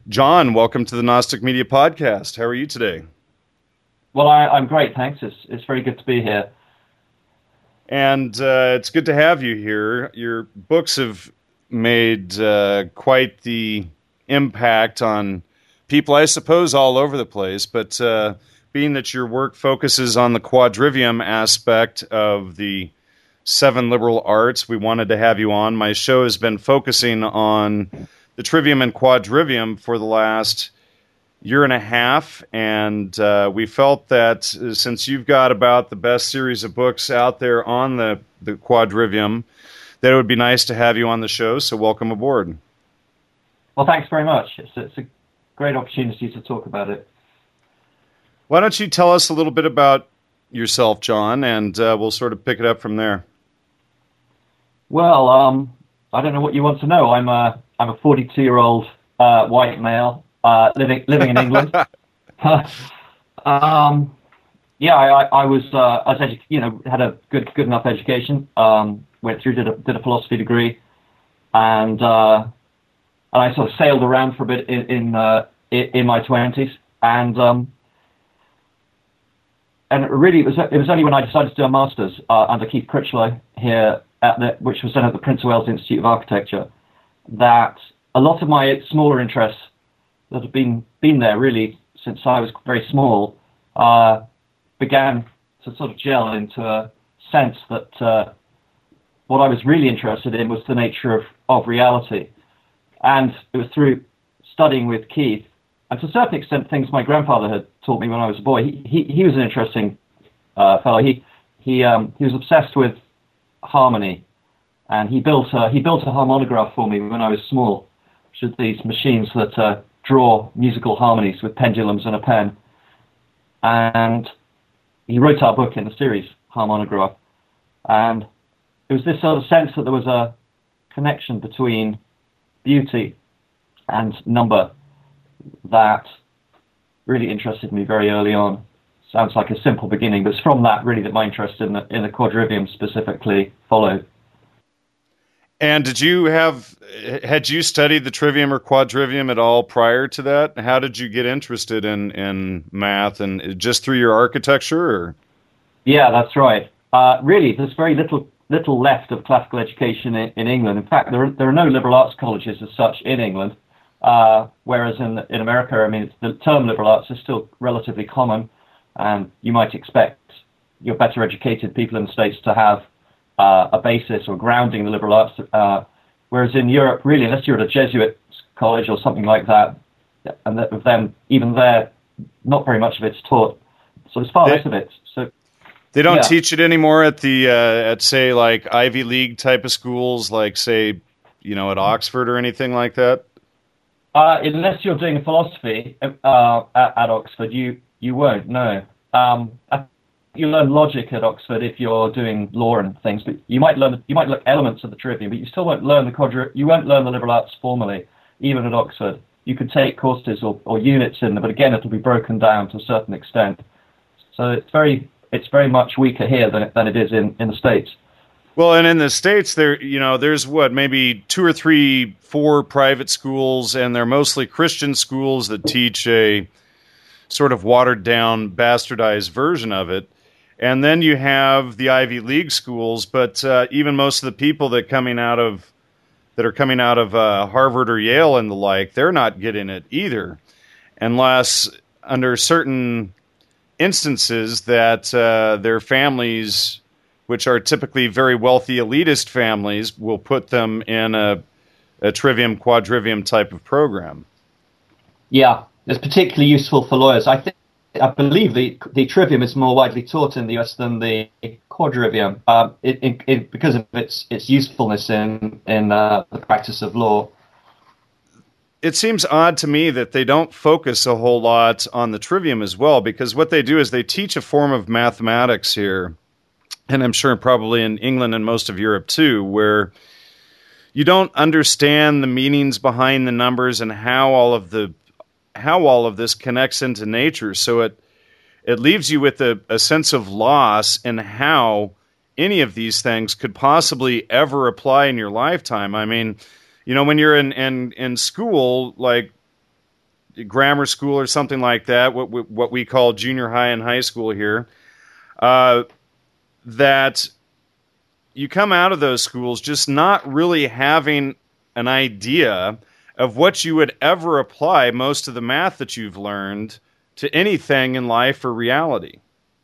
John, welcome to the Gnostic Media Podcast. How are you today? Well, I'm great, thanks. It's very good to be here. And it's good to have you here. Your books have made quite the impact on people, I suppose, all over the place. But being that your work focuses on the quadrivium aspect of the seven liberal arts, we wanted to have you on. My show has been focusing on the trivium and quadrivium for the last year and a half, and we felt that since you've got about the best series of books out there on the quadrivium, that it would be nice to have you on the show, so welcome aboard. Well, thanks very much. It's a great opportunity to talk about it. Why don't you tell us a little bit about yourself, John, and we'll sort of pick it up from there. Well, I don't know what you want to know. I'm a 42-year-old white male living in England. Yeah, I was had a good enough education. Went through, did a philosophy degree, and I sort of sailed around for a bit in my 20s, and really it was only when I decided to do a master's under Keith Critchlow here which was then at the Prince of Wales Institute of Architecture, that a lot of my smaller interests that have been there really since I was very small began to sort of gel into a sense that what I was really interested in was the nature of reality. And it was through studying with Keith, and to a certain extent things my grandfather had taught me when I was a boy. He was an interesting fellow. He was obsessed with harmony, and he built a harmonograph for me when I was small, which are these machines that draw musical harmonies with pendulums and a pen. And he wrote our book in the series, Harmonograph. And it was this sort of sense that there was a connection between beauty and number that really interested me very early on. Sounds like a simple beginning, but it's from that really that my interest in the quadrivium specifically followed. And had you studied the trivium or quadrivium at all prior to that? How did you get interested in math, and just through your architecture? Or? Yeah, that's right. Really, there's very little left of classical education in England. In fact, there are no liberal arts colleges as such in England, whereas in America, I mean, the term liberal arts is still relatively common, and you might expect your better educated people in the States to have a basis or grounding in the liberal arts, whereas in Europe, really, unless you're at a Jesuit college or something like that, and then even there, not very much of it's taught. So there's far less of it. So they don't teach it anymore at at say like Ivy League type of schools, like say, at Oxford or anything like that. Unless you're doing philosophy at Oxford, you won't. No. You learn logic at Oxford if you're doing law and things, but you might learn elements of the trivium, but you still won't learn you won't learn the liberal arts formally, even at Oxford. You could take courses or units in them, but again, it'll be broken down to a certain extent. So it's very much weaker here than it is in the States. Well, and in the States, there's maybe 2 or 3, 4 private schools, and they're mostly Christian schools that teach a sort of watered down, bastardized version of it. And then you have the Ivy League schools, but even most of the people that are coming out of Harvard or Yale and the like, they're not getting it either, unless under certain instances that their families, which are typically very wealthy elitist families, will put them in a trivium, quadrivium type of program. Yeah, it's particularly useful for lawyers. I believe the trivium is more widely taught in the US than the quadrivium, because of its usefulness in the practice of law. It seems odd to me that they don't focus a whole lot on the trivium as well, because what they do is they teach a form of mathematics here, and I'm sure probably in England and most of Europe too, where you don't understand the meanings behind the numbers and how all of this connects into nature. So it leaves you with a sense of loss in how any of these things could possibly ever apply in your lifetime. I mean, when you're in school, like grammar school or something like that, what we call junior high and high school here, that you come out of those schools just not really having an idea of what you would ever apply most of the math that you've learned to anything in life or reality.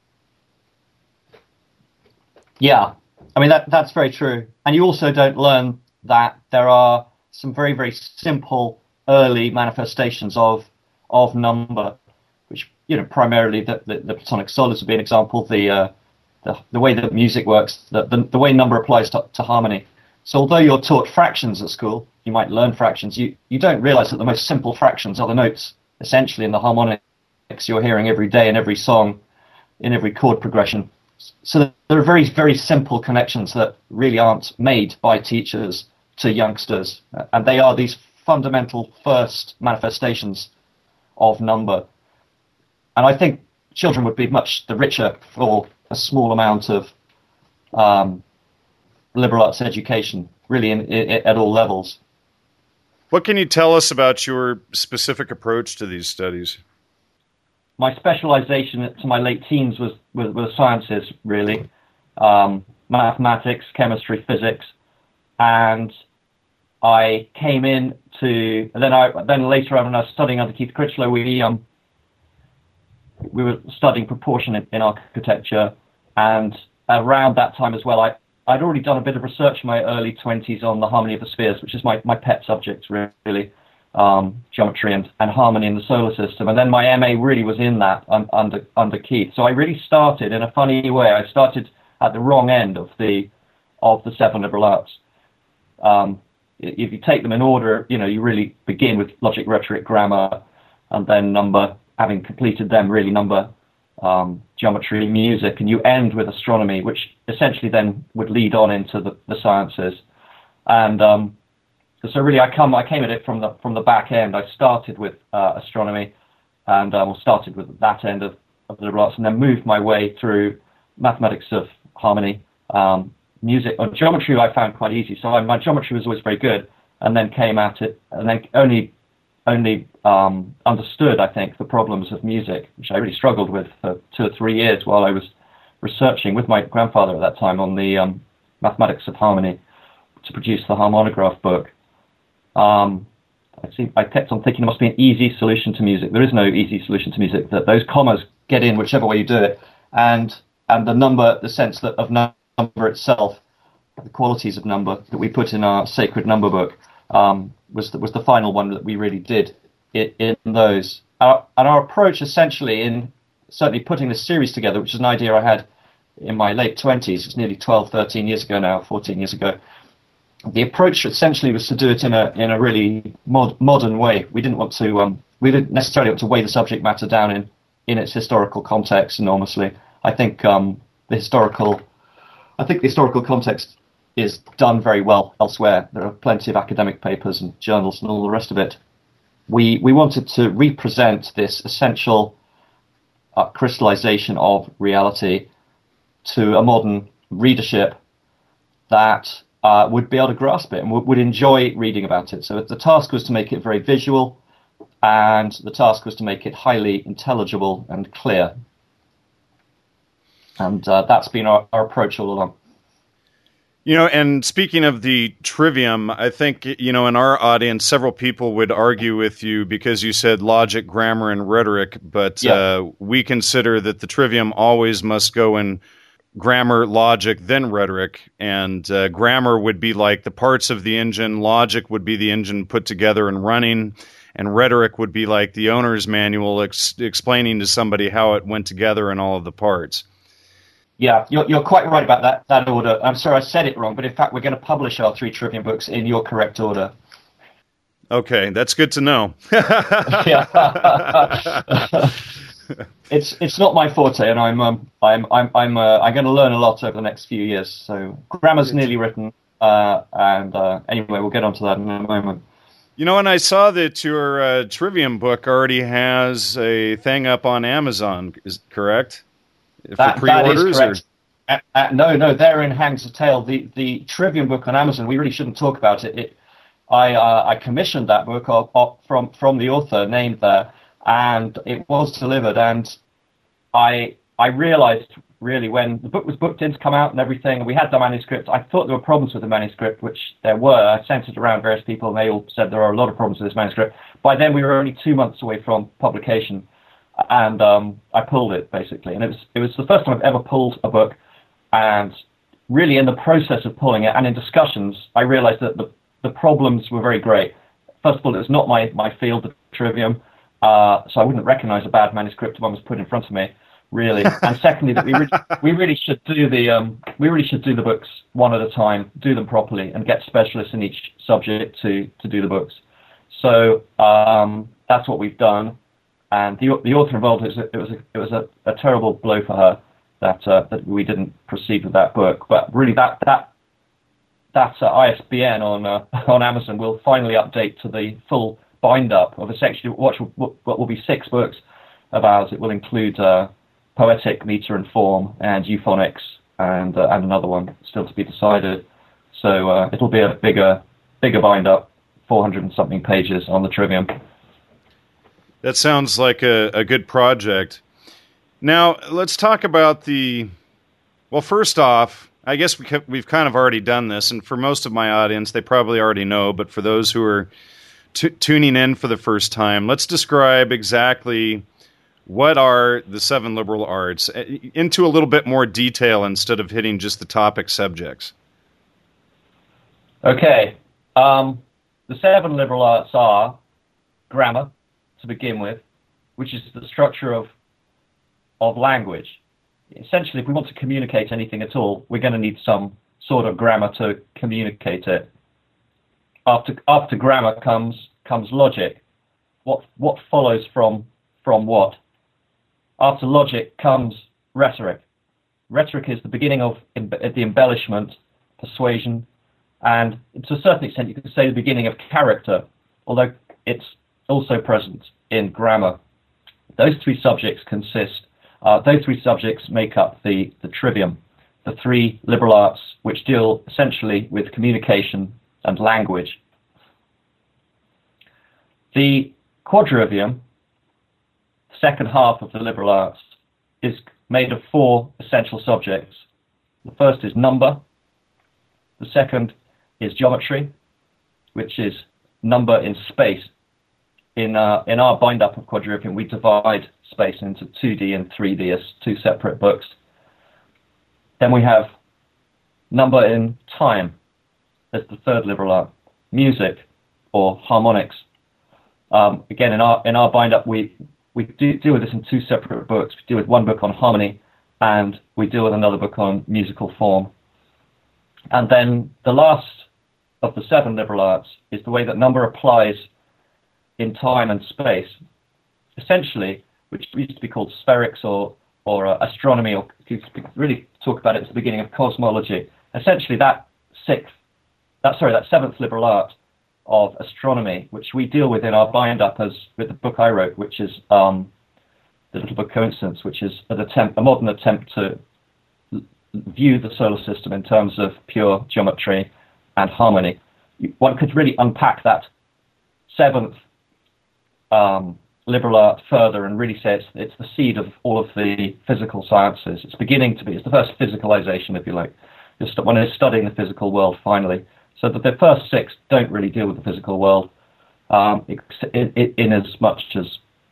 Yeah, I mean, that's very true. And you also don't learn that there are some very, very simple early manifestations of number, which, primarily the Platonic solids would be an example, the way that music works, the way number applies to harmony. So although you're taught fractions at school, you might learn fractions, you don't realize that the most simple fractions are the notes, essentially, in the harmonics you're hearing every day in every song, in every chord progression. So there are very, very simple connections that really aren't made by teachers to youngsters. And they are these fundamental first manifestations of number. And I think children would be much the richer for a small amount of liberal arts education, really at all levels. What can you tell us about your specific approach to these studies? My specialization to my late teens was sciences, really. Mathematics, chemistry, physics. And I came in to, then later on when I was studying under Keith Critchlow, we were studying proportion in architecture. And around that time as well, I'd already done a bit of research in my early 20s on the harmony of the spheres, which is my pet subject, really, geometry and harmony in the solar system. And then my MA really was in that under Keith. So I really started in a funny way. I started at the wrong end of the 7 liberal arts. If you take them in order, you really begin with logic, rhetoric, grammar, and then number, having completed them, really number, geometry, music, and you end with astronomy, which essentially then would lead on into the sciences. And so really, I came at it from the back end. I started with astronomy, and started with that end of the liberal arts, and then moved my way through mathematics of harmony, music. Geometry I found quite easy, so my geometry was always very good, and then came at it, and then only understood, I think, the problems of music, which I really struggled with for 2 or 3 years while I was researching with my grandfather at that time on the mathematics of harmony to produce the harmonograph book. I kept on thinking there must be an easy solution to music. There is no easy solution to music. That those commas get in whichever way you do it, and the number, the sense that of number itself, the qualities of number that we put in our sacred number book, was the final one that we really did in those. Our approach essentially in certainly putting this series together, which is an idea I had in my late 20s, it's nearly 12, 13 years ago now, 14 years ago. The approach essentially was to do it in a really modern way. We didn't necessarily want to weigh the subject matter down in its historical context enormously. I think the historical context is done very well elsewhere. There are plenty of academic papers and journals and all the rest of it. We wanted to represent this essential crystallization of reality to a modern readership that would be able to grasp it and would enjoy reading about it. So the task was to make it very visual, and the task was to make it highly intelligible and clear. And that's been our approach all along. And speaking of the trivium, I think, in our audience, several people would argue with you because you said logic, grammar, and rhetoric, but we consider that the trivium always must go in grammar, logic, then rhetoric, and grammar would be like the parts of the engine, logic would be the engine put together and running, and rhetoric would be like the owner's manual explaining to somebody how it went together and all of the parts. Yeah, you're quite right about that order. I'm sorry I said it wrong, but in fact we're going to publish our 3 trivium books in your correct order. Okay, that's good to know. It's not my forte, and I'm going to learn a lot over the next few years. So grammar's nearly written, and anyway, we'll get onto that in a moment. And I saw that your trivium book already has a thing up on Amazon. Is correct? That is correct. No, therein hangs the tale. The trivium book on Amazon, we really shouldn't talk about it. I commissioned that book from the author named there, and it was delivered. And I realized really when the book was booked in to come out and everything, and we had the manuscript, I thought there were problems with the manuscript, which there were. I sent it around various people, and they all said there are a lot of problems with this manuscript. By then, we were only 2 months away from publication, and I pulled it, basically. And it was the first time I've ever pulled a book, and really in the process of pulling it, and in discussions, I realized that the problems were very great. First of all, it's not my field, the trivium, so I wouldn't recognize a bad manuscript if one was put in front of me, really. And secondly, that we really should do the books one at a time, do them properly, and get specialists in each subject to do the books. So that's what we've done. And the author involved, it was a terrible blow for her that we didn't proceed with that book. But really, that ISBN on Amazon will finally update to the full bind-up of essentially what will be 6 books of ours. It will include Poetic, Meter and Form, and Euphonics, and another one still to be decided. So it'll be a bigger bind-up, 400 and something pages on the Trivium. That sounds like a good project. Now, let's talk about well, first off, I guess we've kind of already done this, and for most of my audience, they probably already know, but for those who are tuning in for the first time, let's describe exactly what are the 7 liberal arts into a little bit more detail instead of hitting just the topic subjects. Okay. The 7 liberal arts are grammar, to begin with, which is the structure of language. Essentially, if we want to communicate anything at all, we're going to need some sort of grammar to communicate it. After grammar comes logic. What follows from what? After logic comes rhetoric. Rhetoric is the beginning of the embellishment, persuasion, and to a certain extent you could say the beginning of character, although it's also present in grammar. Those 3 subjects make up the trivium, the 3 liberal arts which deal essentially with communication and language. The quadrivium, second half of the liberal arts, is made of 4 essential subjects. The first is number. The second is geometry, which is number in space. In our bind-up of quadrivium, we divide space into 2D and 3D as 2 separate books. Then we have number in time as the third liberal art. Music, or harmonics. Again, in our bind-up, we do deal with this in 2 separate books. We deal with one book on harmony, and we deal with another book on musical form. And then the last of the 7 liberal arts is the way that number applies in time and space, essentially, which used to be called spherics or astronomy, or you could really talk about it as the beginning of cosmology. Essentially, that 7th liberal art of astronomy, which we deal with in our bind-up as with the book I wrote, which is the Little Book Coincidence, which is a modern attempt to view the solar system in terms of pure geometry and harmony. One could really unpack that 7th liberal art further and really say it's the seed of all of the physical sciences. It's beginning to be. It's the first physicalization, if you like. One is studying the physical world finally. So that the first 6 don't really deal with the physical world, in as much as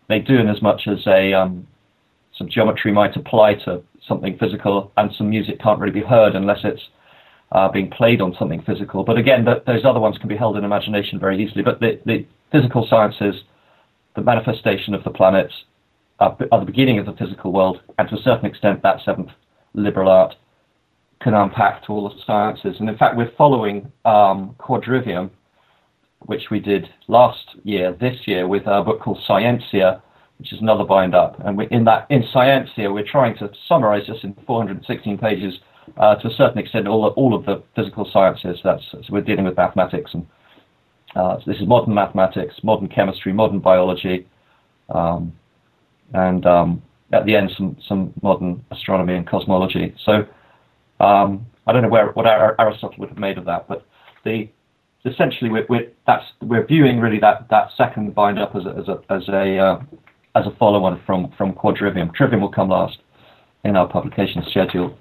some geometry might apply to something physical, and some music can't really be heard unless it's being played on something physical. But again, those other ones can be held in imagination very easily. But the physical sciences, the manifestation of the planets, are the beginning of the physical world, and to a certain extent that 7th liberal art can unpack to all the sciences. And in fact, we're following quadrivium, which we did this year with a book called Scientia, which is another bind-up. And in Scientia, we're trying to summarize this in 416 pages to a certain extent all of the physical sciences. So we're dealing with mathematics, and so this is modern mathematics, modern chemistry, modern biology, and at the end some modern astronomy and cosmology. So I don't know what Aristotle would have made of that, but the essentially we're viewing really that second bind up as a follow-on from Quadrivium. Trivium will come last in our publication schedule.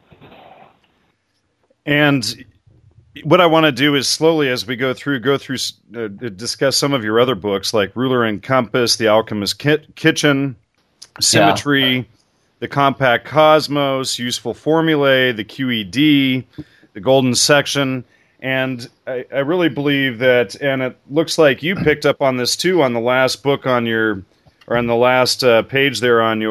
And what I want to do is slowly, as we go through, discuss some of your other books like Ruler and Compass, The Alchemist's Kitchen, Symmetry, The Compact Cosmos, Useful Formulae, the QED, The Golden Section. And I really believe that, and it looks like you picked up on this too on the last book on the last page there on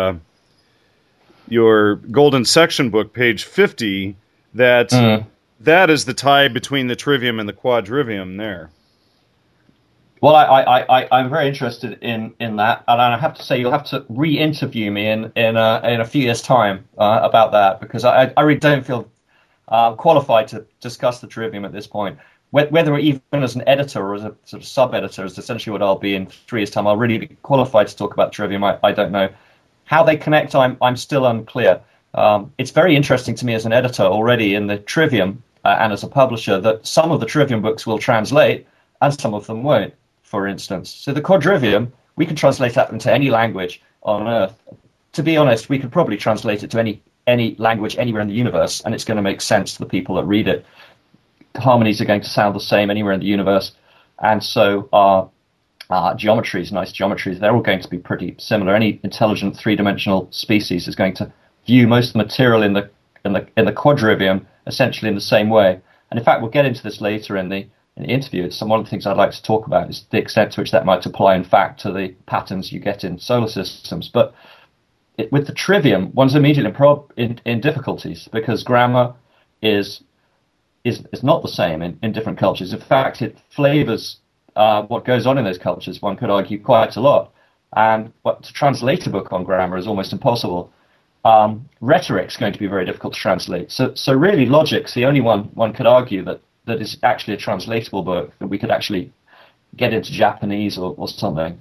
your Golden Section book, page 50, that that is the tie between the Trivium and the Quadrivium there. Well, I'm very interested in that, and I have to say you'll have to re-interview me in a few years' time about that, because I really don't feel qualified to discuss the Trivium at this point. Whether even as an editor or as a sort of sub-editor is essentially what I'll be in 3 years' time. I'll really be qualified to talk about Trivium. I don't know how they connect. I'm still unclear. It's very interesting to me as an editor already in the Trivium and as a publisher that some of the Trivium books will translate and some of them won't, for instance. So the Quadrivium, we can translate that into any language on Earth. To be honest, we could probably translate it to any language anywhere in the universe, and it's going to make sense to the people that read it. The harmonies are going to sound the same anywhere in the universe, and so our geometries, nice geometries, they're all going to be pretty similar. Any intelligent three-dimensional species is going to view most of the material in the Quadrivium essentially in the same way. And in fact, we'll get into this later in the interview. It's one of the things I'd like to talk about is the extent to which that might apply, in fact, to the patterns you get in solar systems. But with the Trivium, one's immediately in difficulties because grammar is not the same in different cultures. In fact, it flavors what goes on in those cultures, one could argue, quite a lot. And to translate a book on grammar is almost impossible. Rhetoric's going to be very difficult to translate. So really, logic's the only one could argue that is actually a translatable book, that we could actually get into Japanese or something.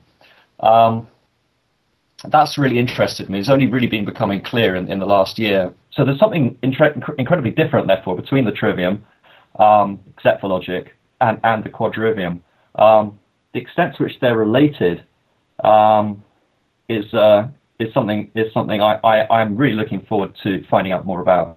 That's really interested me. It's only really been becoming clear in the last year. So there's something incredibly different, therefore, between the Trivium, except for logic, and the Quadrivium. The extent to which they're related is something I'm really looking forward to finding out more about.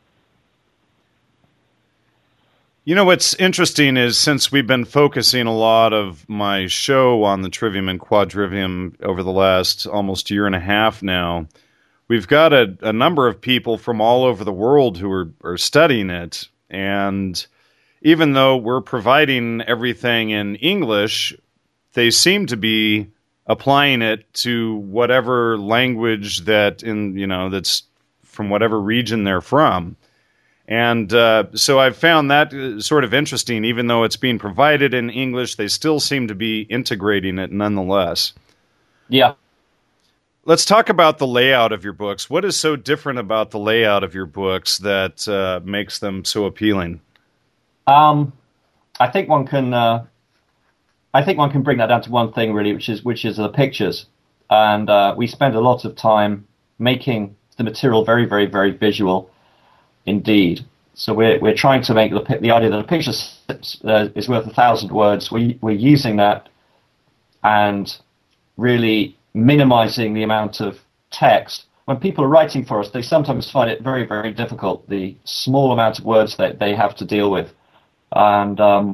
You know, what's interesting is since we've been focusing a lot of my show on the Trivium and Quadrivium over the last almost year and a half now, we've got a number of people from all over the world who are studying it. And even though we're providing everything in English, they seem to be applying it to whatever language that's from whatever region they're from. And so I've found that sort of interesting. Even though it's being provided in English, they still seem to be integrating it nonetheless. Yeah. Let's talk about the layout of your books. What is so different about the layout of your books that makes them so appealing? I think one can bring that down to one thing really, which is the pictures. And we spend a lot of time making the material very, very, very visual. Indeed. So we're trying to make the idea that a picture is worth 1,000 words. We're using that and really minimizing the amount of text. When people are writing for us, they sometimes find it very, very difficult, the small amount of words that they have to deal with. And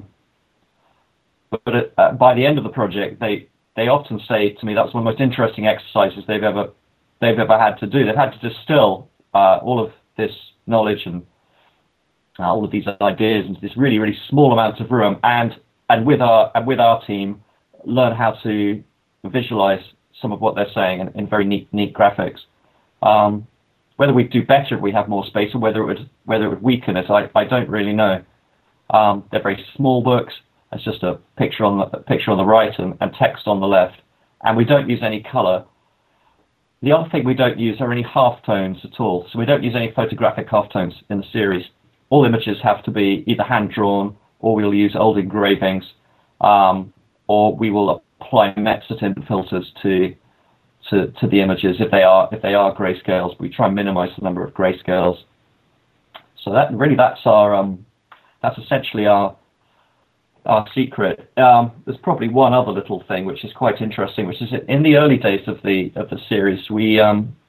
by the end of the project, they often say to me that's one of the most interesting exercises they've ever had to do. They've had to distill all of this knowledge and all of these ideas into this really, really small amount of room, and with our team learn how to visualize some of what they're saying in very neat graphics. Whether we'd do better if we have more space, or whether it would weaken it, I don't really know. They're very small books. It's just a picture on the right and text on the left, and we don't use any color. The other thing we don't use are any halftones at all. So we don't use any photographic halftones in the series. All images have to be either hand-drawn, or we'll use old engravings, or we will apply Metzger filters to the images if they are grayscales. We try and minimize the number of grayscales. So that's essentially our secret. There's probably one other little thing which is quite interesting, which is in the early days of the series, we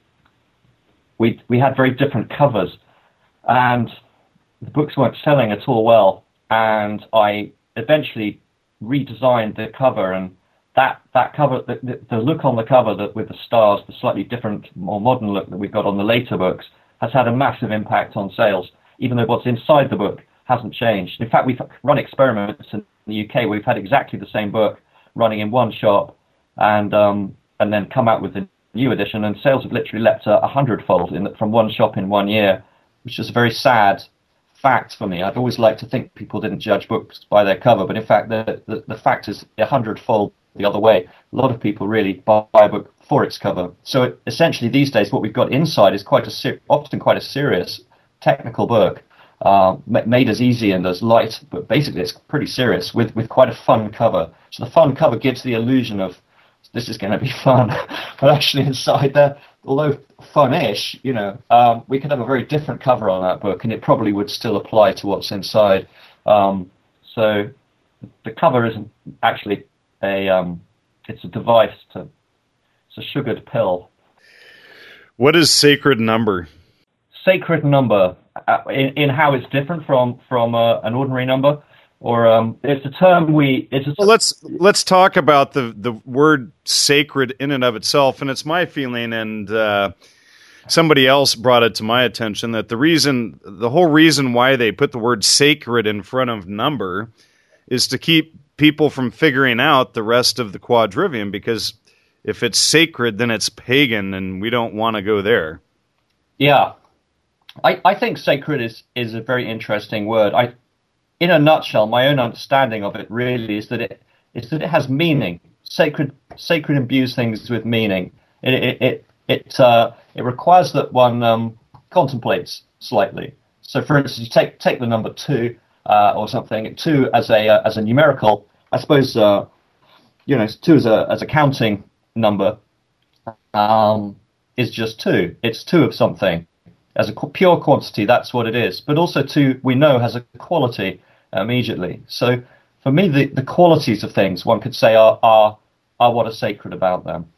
had very different covers, and the books weren't selling at all well. And I eventually redesigned the cover, and that cover, the look on the cover with the stars, the slightly different, more modern look that we've got on the later books, has had a massive impact on sales, even though what's inside the book hasn't changed. In fact, we've run experiments in the UK. We've had exactly the same book running in one shop, and then come out with a new edition, and sales have literally leapt 100-fold from one shop in 1 year, which is a very sad fact for me. I'd always like to think people didn't judge books by their cover, but in fact, the fact is 100-fold the other way. A lot of people really buy a book for its cover. So essentially, these days, what we've got inside is often quite a serious technical book, made as easy and as light, but basically it's pretty serious with quite a fun cover. So the fun cover gives the illusion of this is going to be fun, but actually inside there, although fun-ish, we could have a very different cover on that book, and it probably would still apply to what's inside. So the cover isn't actually it's a device it's a sugared pill. What is sacred number? Sacred number, in how it's different from an ordinary number, or it's a term let's talk about the word sacred in and of itself. And it's my feeling, and somebody else brought it to my attention, that the whole reason why they put the word sacred in front of number is to keep people from figuring out the rest of the quadrivium, because if it's sacred, then it's pagan, and we don't want to go there. Yeah. I think sacred is a very interesting word. In a nutshell, my own understanding of it really is that it has meaning. Sacred imbues things with meaning. It requires that one contemplates slightly. So, for instance, you take the number 2 or something. 2 as a numerical, I suppose. 2 as a counting number is just 2. It's 2 of something. As a pure quantity, that's what it is. But also 2, we know, has a quality immediately. So for me, the qualities of things, one could say, are what are sacred about them.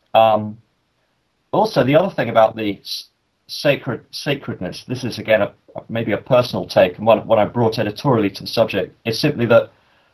Also, the other thing about the sacredness, this is again maybe a personal take, and what I brought editorially to the subject, is simply that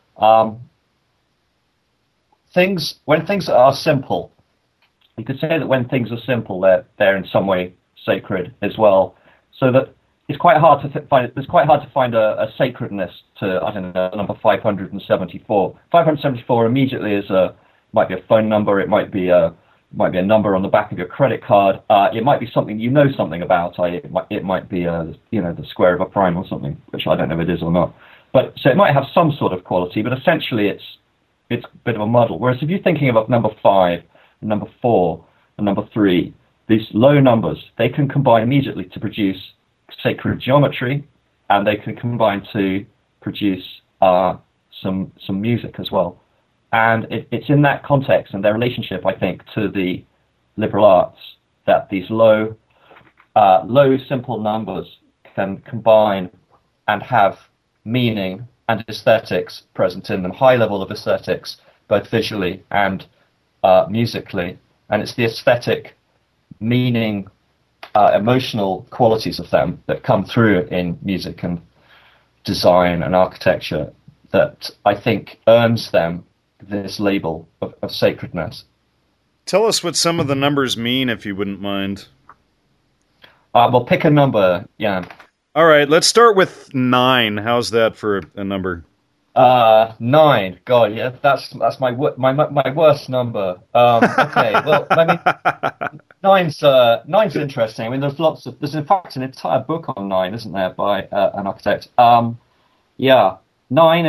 when things are simple, you could say that when things are simple, they're in some way sacred as well. So that it's quite hard to find a sacredness to, I don't know, number 574. 574 immediately might be a phone number. It might be a number on the back of your credit card. It might be something you know something about. It might be the square of a prime or something, which I don't know if it is or not. But so it might have some sort of quality, but essentially it's a bit of a muddle. Whereas if you're thinking about number 5, number 4, and number 3, these low numbers, they can combine immediately to produce sacred geometry, and they can combine to produce some music as well. And it's in that context and their relationship, I think, to the liberal arts, that these low simple numbers can combine and have meaning and aesthetics present in them, high level of aesthetics, both visually and musically. And it's the aesthetic, meaning, emotional qualities of them that come through in music and design and architecture that I think earns them this label of sacredness. Tell us what some of the numbers mean, if you wouldn't mind. Well, pick a number, Jan. All right, let's start with 9. How's that for a number? 9. God, yeah, that's my worst number. Okay, well, I mean, nine's interesting. I mean, there's in fact an entire book on 9, isn't there, by an architect. Yeah, 9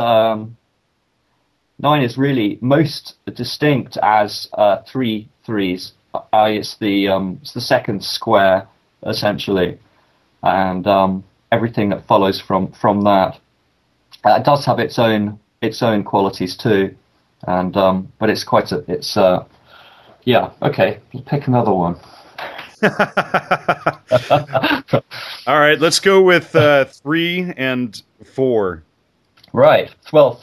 is really most distinct as 3 threes. It's the second square essentially, and everything that follows from that. It does have its own qualities too, and but it's yeah. Okay, pick another one. All right, let's go with 3 and 4. Right. Well,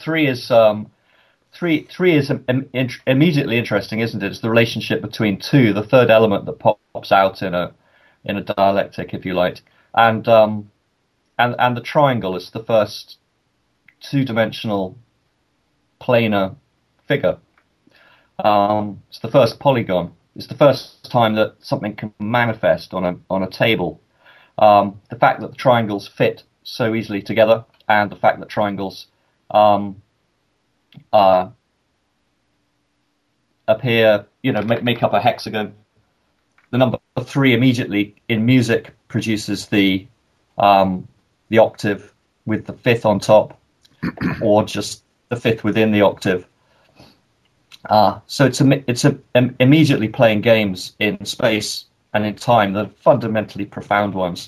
three is immediately interesting, isn't it? It's the relationship between two, the third element that pops out in a dialectic, if you like, and the triangle is the first two-dimensional planar figure. It's the first polygon. It's the first time that something can manifest on a table. The fact that the triangles fit so easily together, and the fact that triangles appear, make up a hexagon. The number 3 immediately in music produces the octave with the fifth on top, or just the fifth within the octave. So it's immediately playing games in space and in time, the fundamentally profound ones.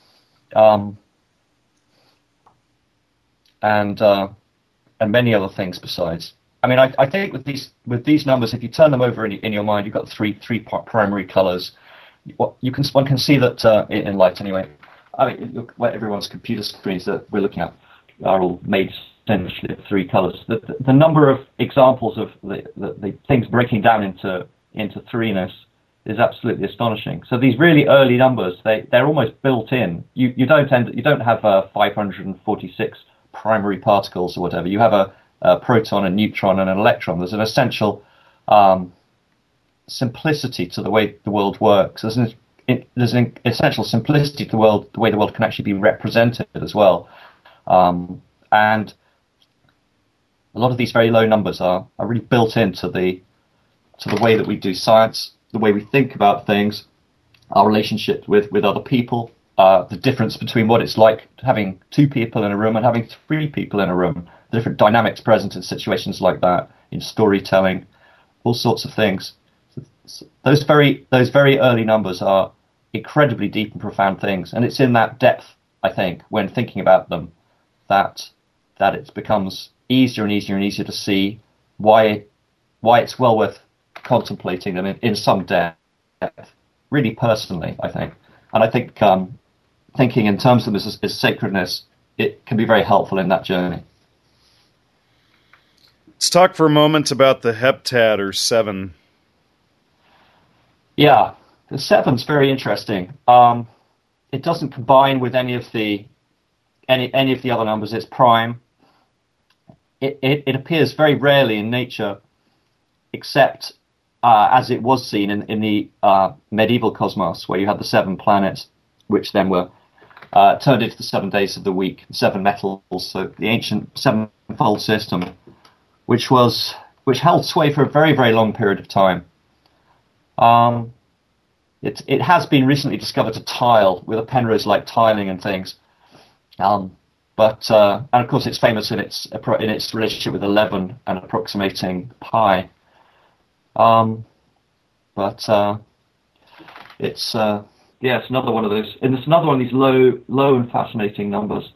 And many other things besides. I mean, I think with these numbers, if you turn them over in your mind, you've got three primary colors. One can see that in light anyway. I mean, everyone's computer screens that we're looking at are all made essentially of 3 colors. The number of examples of the things breaking down into 3ness is absolutely astonishing. So these really early numbers, they're almost built in. You don't have 546 primary particles or whatever. You have a proton, a neutron, and an electron. There's an essential simplicity to the way the world works. There's an essential simplicity to the way the world can actually be represented as well. And a lot of these very low numbers are really built into the way that we do science, the way we think about things, our relationship with other people, the difference between what it's like having 2 people in a room and having 3 people in a room, the different dynamics present in situations like that, in storytelling, all sorts of things. So those very early numbers are incredibly deep and profound things, and it's in that depth, I think, when thinking about them, that it becomes easier and easier and easier to see why it's well worth contemplating them in some depth, really personally, I think. And I think thinking in terms of this as sacredness, it can be very helpful in that journey. Let's talk for a moment about the heptad, or 7. Yeah, the 7's very interesting. It doesn't combine with any of the other numbers. It's prime. It appears very rarely in nature, except as it was seen in the medieval cosmos, where you had the 7 planets, which then were turned into the 7 days of the week, 7 metals, so the ancient 7-fold system, which held sway for a very, very long period of time. It has been recently discovered to tile with a Penrose-like tiling and things, but and of course it's famous in its relationship with 11 and approximating pi. But it's another one of those, and it's another one of these low and fascinating numbers.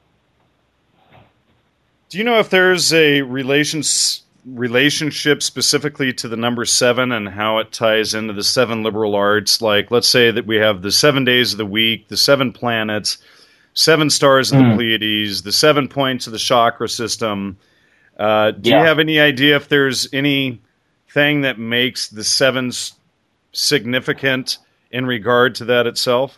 Do you know if there's a relationship specifically to the number 7 and how it ties into the 7 liberal arts? Like, let's say that we have the 7 days of the week, the 7 planets, 7 stars of the Pleiades, the 7 points of the chakra system. Do you have any idea if there's anything that makes the 7s significant in regard to that itself?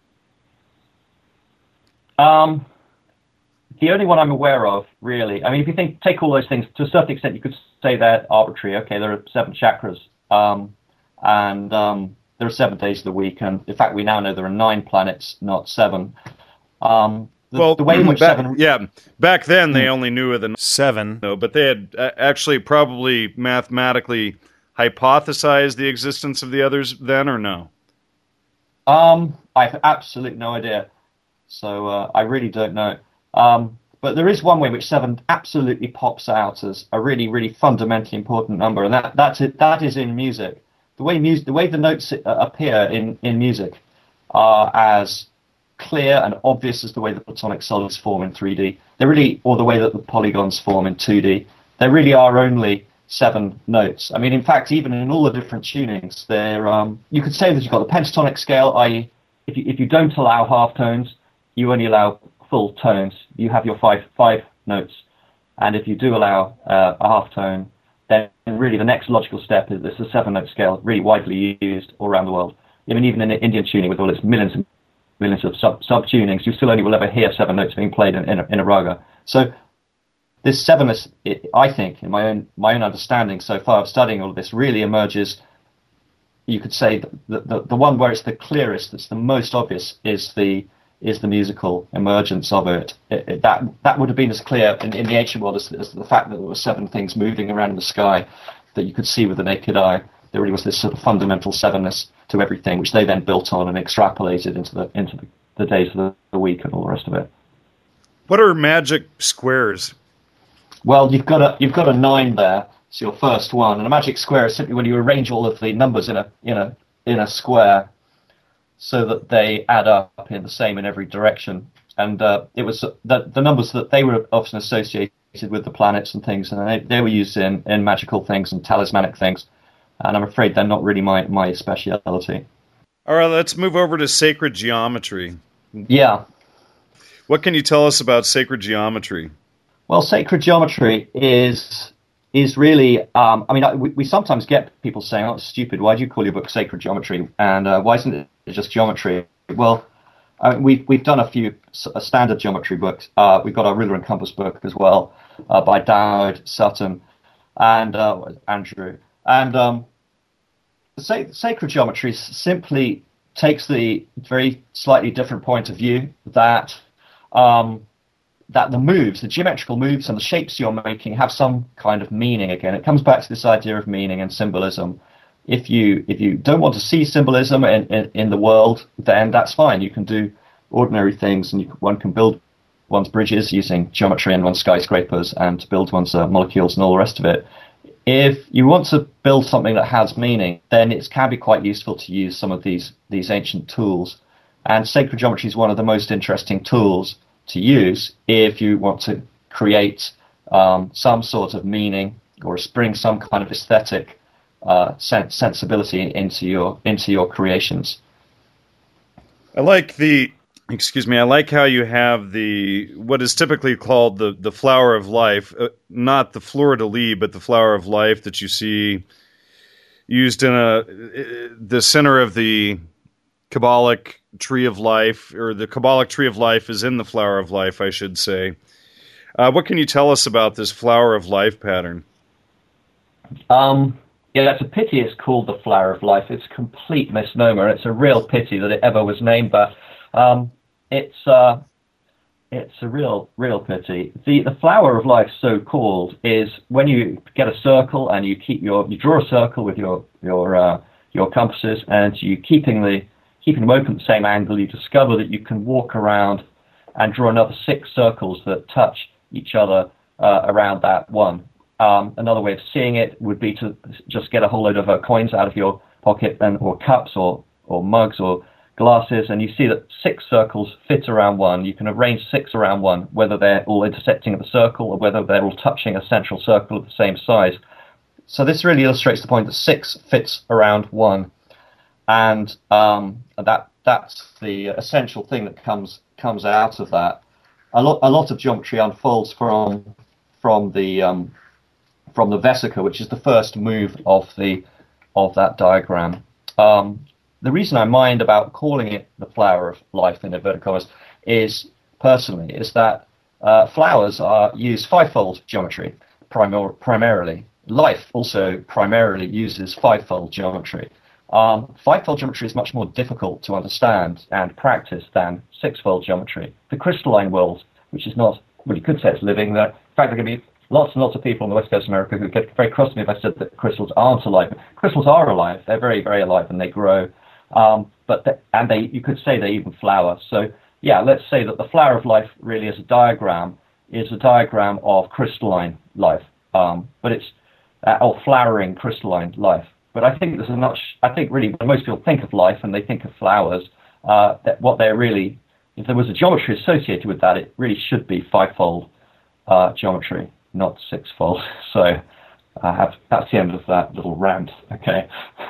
The only one I'm aware of, really, I mean, if you take all those things, to a certain extent, you could say they're arbitrary. Okay, there are 7 chakras, and there are 7 days of the week, and in fact, we now know there are 9 planets, not 7. The way in which 7... Yeah, back then they only knew of the 7, though, but they had actually probably mathematically hypothesized the existence of the others then, or no? I have absolutely no idea, so I really don't know. But there is one way in which 7 absolutely pops out as a really, really fundamentally important number, and that is in music. The way the notes appear in music are as clear and obvious as the way the platonic solids form in 3D. Or the way that the polygons form in 2D. There really are only 7 notes. I mean, in fact, even in all the different tunings, you could say that you've got the pentatonic scale, i.e., if you don't allow half tones, you only allow full tones. You have your five notes. And if you do allow a half tone, then really the next logical step is this: a 7-note scale, really widely used all around the world. I mean, even in Indian tuning, with all its millions and millions of sub-tunings, you still only will ever hear 7 notes being played in a raga. So this 7-ness, I think, in my own understanding so far of studying all of this, really emerges. You could say the one where it's the clearest, it's the most obvious, is the musical emergence of it. That would have been as clear in the ancient world as the fact that there were 7 things moving around in the sky that you could see with the naked eye. There really was this sort of fundamental 7-ness to everything, which they then built on and extrapolated into the days of the week and all the rest of it. What are magic squares? Well, you've got a 9 there. It's your first one, and a magic square is simply when you arrange all of the numbers in a square, so that they add up in the same in every direction. And it was the numbers that they were often associated with the planets and things, and they were used in magical things and talismanic things. And I'm afraid they're not really my speciality. All right, let's move over to sacred geometry. Yeah. What can you tell us about sacred geometry? Well, sacred geometry is really, we sometimes get people saying, "Oh, it's stupid. Why do you call your book Sacred Geometry? And why isn't it just geometry?" Well, we've done a standard geometry books. We've got our ruler and compass book as well, by Dowd, Sutton, and Andrew. And sacred geometry simply takes the very slightly different point of view that the moves, the geometrical moves and the shapes you're making have some kind of meaning. Again, it comes back to this idea of meaning and symbolism. If you don't want to see symbolism in the world, then that's fine. You can do ordinary things, and one can build one's bridges using geometry and one's skyscrapers, and build one's molecules and all the rest of it. If you want to build something that has meaning, then it can be quite useful to use some of these ancient tools. And sacred geometry is one of the most interesting tools to use if you want to create some sort of meaning, or bring some kind of aesthetic sensibility into your creations. I like how you have what is typically called the flower of life, not the fleur de lis, but the flower of life that you see used in the center of the Kabbalic tree of life, or the Kabbalic tree of life is in the flower of life, I should say. What can you tell us about this flower of life pattern? Yeah, that's a pity it's called the flower of life. It's a complete misnomer. It's a real pity that it ever was named that. It's a real pity. The flower of life, so called, is when you get a circle and you draw a circle with your compasses, and you keeping them open at the same angle, you discover that you can walk around and draw another 6 circles that touch each other around that one. Another way of seeing it would be to just get a whole load of coins out of your pocket, or cups or mugs or glasses, and you see that 6 circles fit around one. You can arrange 6 around one, whether they're all intersecting at the circle or whether they're all touching a central circle of the same size. So this really illustrates the point that 6 fits around one, and that's the essential thing that comes out of that. A lot of geometry unfolds from the vesica, which is the first move of that diagram. The reason I mind about calling it the flower of life in inverted commas is that flowers use 5-fold geometry primarily. Life also primarily uses 5-fold geometry. 5-fold geometry is much more difficult to understand and practice than 6-fold geometry. The crystalline world, which is not, well, you could say it's living. In fact, there are going to be lots and lots of people on the West Coast of America who get very cross with me if I said that crystals aren't alive. Crystals are alive. They're very, very alive, and they grow. You could say they even flower. So yeah, let's say that the flower of life really is a diagram of crystalline life, but it's or flowering crystalline life. But I think really when most people think of life and they think of flowers, that what they're really, if there was a geometry associated with that, it really should be 5-fold geometry, not 6-fold. So that's the end of that little rant. Okay.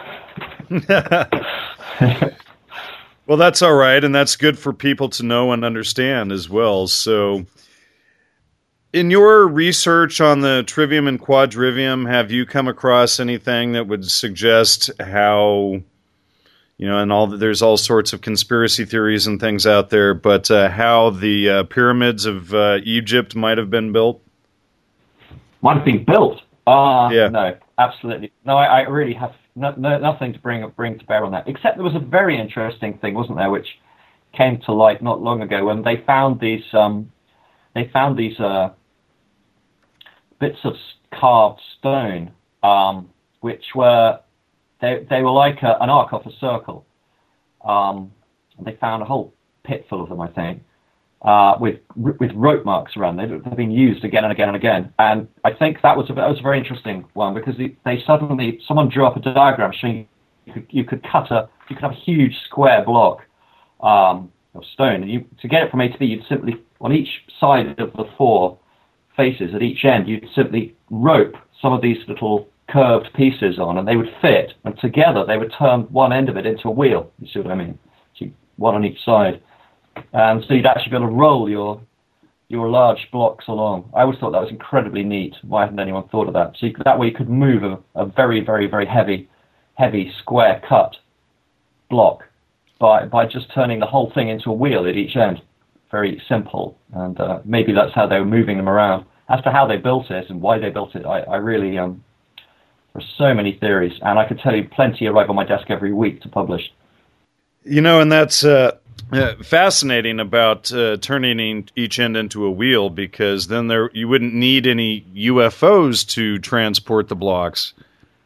Well, that's all right, and that's good for people to know and understand as well. So In your research on the trivium and quadrivium, have you come across anything that would suggest how, there's all sorts of conspiracy theories and things out there, but how the pyramids of Egypt might have been built? Might have been built? Yeah. No, absolutely. No, I really have nothing to bring to bear on that, except there was a very interesting thing, wasn't there, which came to light not long ago when they found these bits of carved stone, which were they were like an arc off a circle. They found a whole pit full of them, I think, with rope marks around. They've been used again and again and again. And I think that was a very interesting one, because someone drew up a diagram showing you could have a huge square block of stone, and to get it from A to B, you'd simply, on each side of the four faces at each end, you'd simply rope some of these little curved pieces on, and they would fit, and together they would turn one end of it into a wheel. You see what I mean? So one on each side, and so you'd actually be able to roll your large blocks along. I always thought that was incredibly neat. Why hadn't anyone thought of that? So that way you could move a very, very, very heavy square cut block by just turning the whole thing into a wheel at each end. Very simple, and maybe that's how they were moving them around. As to how they built it and why they built it, I really there are so many theories, and I could tell you plenty arrive on my desk every week to publish. And that's fascinating about turning each end into a wheel, because then you wouldn't need any UFOs to transport the blocks.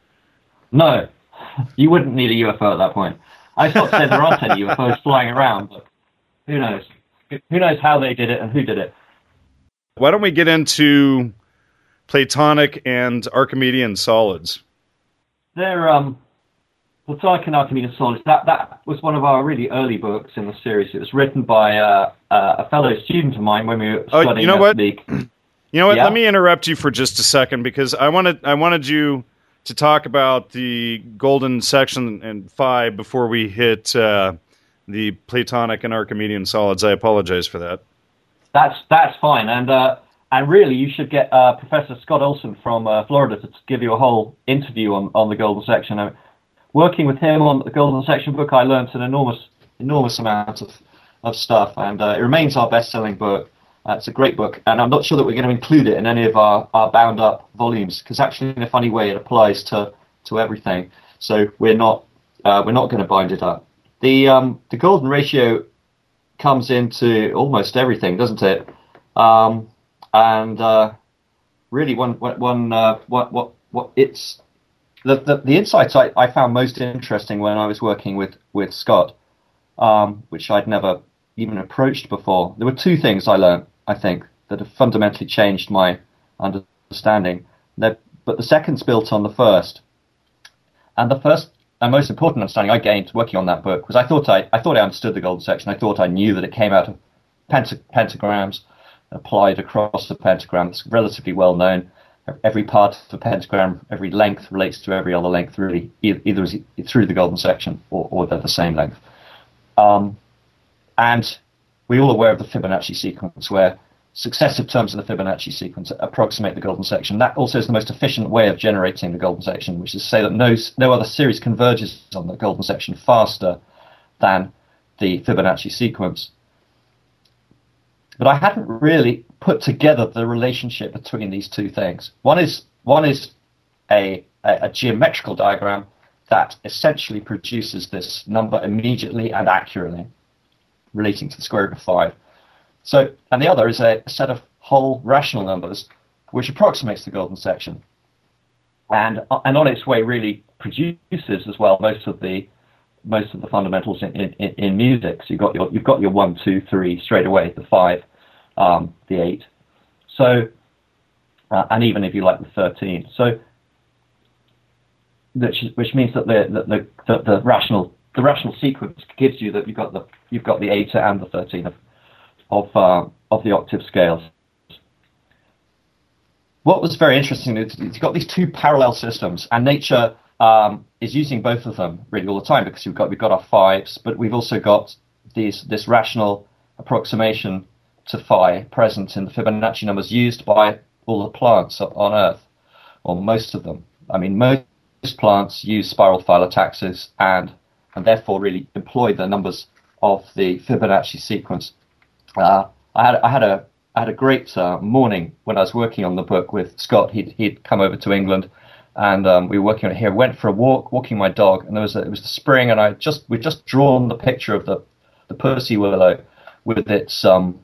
No, you wouldn't need a UFO at that point. I thought there aren't any UFOs flying around, but who knows? Who knows how they did it and who did it? Why don't we get into Platonic and Archimedean solids? They're Platonic and Archimedean solids. That was one of our really early books in the series. It was written by a fellow student of mine when we were studying. You know what? Yeah? Let me interrupt you for just a second, because I wanted you to talk about the golden section and phi before we hit the Platonic and Archimedean solids. I apologize for that. That's fine, and really you should get Professor Scott Olson from Florida to give you a whole interview on the golden section. Working with him on the golden section book, I learned an enormous amount of stuff, and it remains our best-selling book. It's a great book, and I'm not sure that we're going to include it in any of our bound-up volumes, because actually, in a funny way, it applies to everything. So we're not going to bind it up. The golden ratio comes into almost everything, doesn't it? Really, what it's the insights I found most interesting when I was working with Scott, which I'd never even approached before. There were two things I learned, I think, that have fundamentally changed my understanding. But the second's built on the first. And the first and most important understanding I gained working on that book was I thought I understood the golden section. I thought I knew that it came out of pentagrams applied across the pentagram. It's relatively well known. Every part of the pentagram, every length relates to every other length, really, either through the golden section or they're the same length. And we're all aware of the Fibonacci sequence, where successive terms in the Fibonacci sequence approximate the golden section. That also is the most efficient way of generating the golden section, which is to say that no other series converges on the golden section faster than the Fibonacci sequence. But I hadn't really put together the relationship between these two things. One is a geometrical diagram that essentially produces this number immediately and accurately, relating to the square root of 5. So, and the other is a set of whole rational numbers, which approximates the golden section, and on its way really produces as well most of the fundamentals in music. So you've got your 1, 2, 3 straight away, the 5, the 8. So, and even if you like the 13. So, which means that the rational sequence gives you that you've got the 8 and the 13 of the octave scales. What was very interesting is you've got these two parallel systems, and nature is using both of them really all the time, because we've got our 5s, but we've also got this rational approximation to phi present in the Fibonacci numbers used by all the plants on Earth, or most of them. I mean, most plants use spiral phyllotaxis and therefore really employ the numbers of the Fibonacci sequence. I had a great morning when I was working on the book with Scott. He'd come over to England, and we were working on it here. Went for a walk, walking my dog, and it was the spring, and we'd just drawn the picture of the pussy willow with its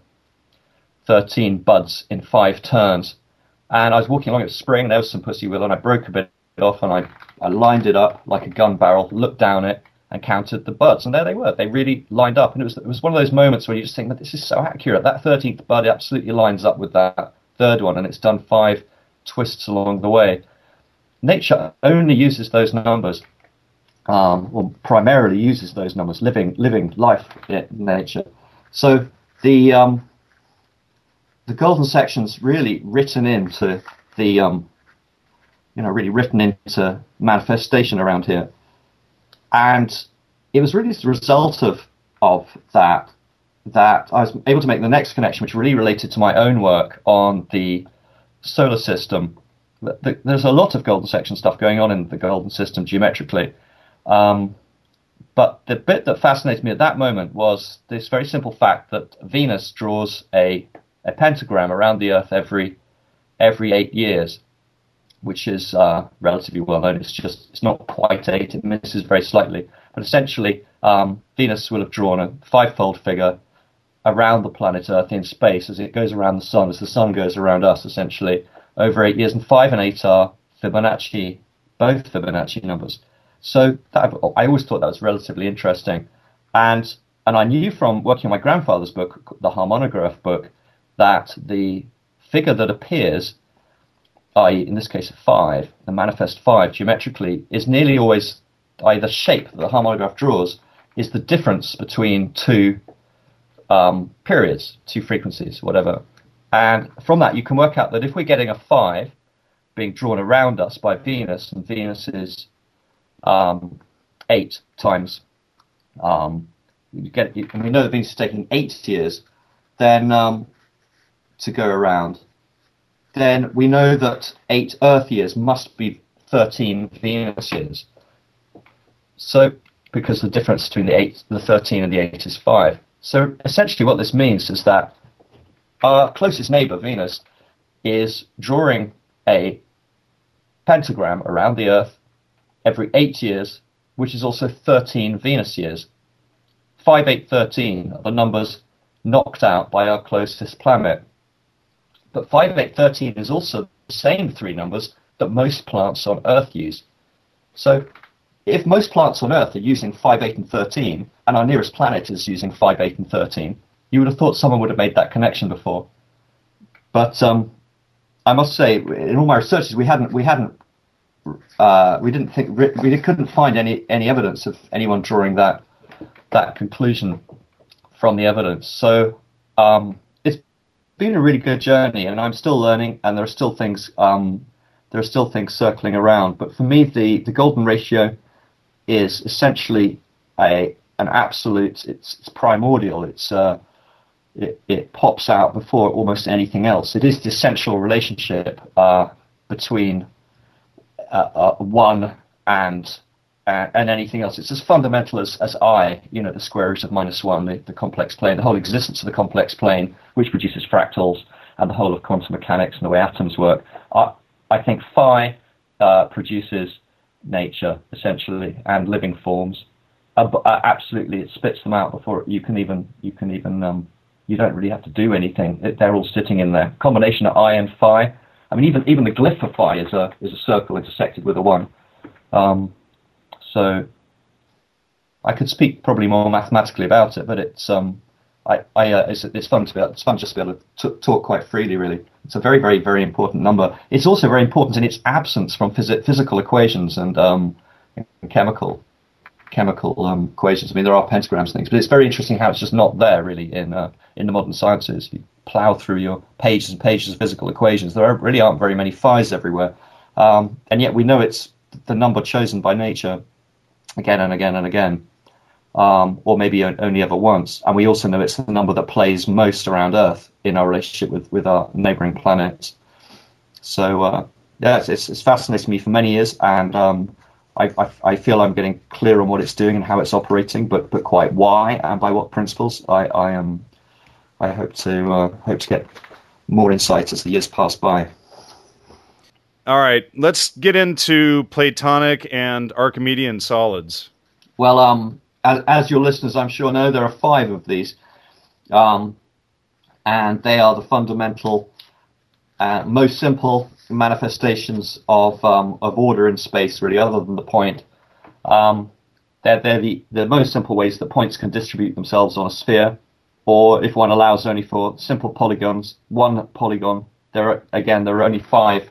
13 buds in 5 turns. And I was walking along at spring, and there was some pussy willow, and I broke a bit off, and I lined it up like a gun barrel, looked down it, and counted the buds, and there they were. They really lined up, and it was one of those moments where you just think, but this is so accurate. That 13th bud absolutely lines up with that third one, and it's done 5 twists along the way. Nature only uses those numbers, or primarily uses those numbers, living life in nature. So the golden section's really written into the really written into manifestation around here. And it was really as a result of that I was able to make the next connection, which really related to my own work on the solar system. There's a lot of golden section stuff going on in the golden system geometrically. But the bit that fascinated me at that moment was this very simple fact that Venus draws a pentagram around the Earth every 8 years, which is relatively well known. It's not quite 8, it misses very slightly. But essentially, Venus will have drawn a 5-fold figure around the planet Earth in space as it goes around the sun, as the sun goes around us, essentially, over 8 years. And 5 and 8 are Fibonacci, both Fibonacci numbers. So I always thought that was relatively interesting. And I knew from working on my grandfather's book, the Harmonograph book, that the figure that appears, i.e. in this case 5, the manifest 5 geometrically, is nearly always, i.e. the shape that the harmonograph draws is the difference between 2 periods, 2 frequencies, whatever. And from that you can work out that if we're getting a 5 being drawn around us by Venus, and Venus is 8 times, and we know that Venus is taking 8 years then to go around, then we know that 8 Earth years must be 13 Venus years. So, because the difference between the 13 and the 8 is 5. So, essentially what this means is that our closest neighbor, Venus, is drawing a pentagram around the Earth every 8 years, which is also 13 Venus years. 5, 8, 13 are the numbers knocked out by our closest planet. But 5, 8, 13 is also the same 3 numbers that most plants on Earth use. So if most plants on Earth are using 5, 8, and 13, and our nearest planet is using 5, 8, and 13, you would have thought someone would have made that connection before. But I must say, in all my researches, we couldn't find any evidence of anyone drawing that conclusion from the evidence. So it's been a really good journey, and I'm still learning, and there are still things circling around. But for me, the golden ratio is essentially an absolute. It's primordial. It pops out before almost anything else. It is the essential relationship between one and anything else. It's as fundamental as I, the square root of -1, the complex plane, the whole existence of the complex plane, which produces fractals, and the whole of quantum mechanics and the way atoms work. I think phi produces nature, essentially, and living forms. Absolutely, it spits them out before you can even you don't really have to do anything. They're all sitting in there. Combination of I and phi. I mean, even the glyph for phi is a circle intersected with a 1. So I could speak probably more mathematically about it, but it's fun just to be able to talk quite freely. Really, it's a very, very, very important number. It's also very important in its absence from physical equations and chemical equations. I mean, there are pentagrams and things, but it's very interesting how it's just not there really in the modern sciences. You plow through your pages and pages of physical equations. There really aren't very many phi's everywhere, and yet we know it's the number chosen by nature again and again and again. or maybe only ever once. And we also know it's the number that plays most around Earth in our relationship with our neighboring planets. So, it's fascinated me for many years, and I feel I'm getting clear on what it's doing and how it's operating, but quite why and by what principles. I hope to get more insight as the years pass by. All right, let's get into Platonic and Archimedean solids. Well, as your listeners, I'm sure, know, there are 5 of these, and they are the fundamental, most simple manifestations of order in space, really, other than the point. They're the most simple ways that points can distribute themselves on a sphere, or if one allows only for simple polygons, one polygon. There are only five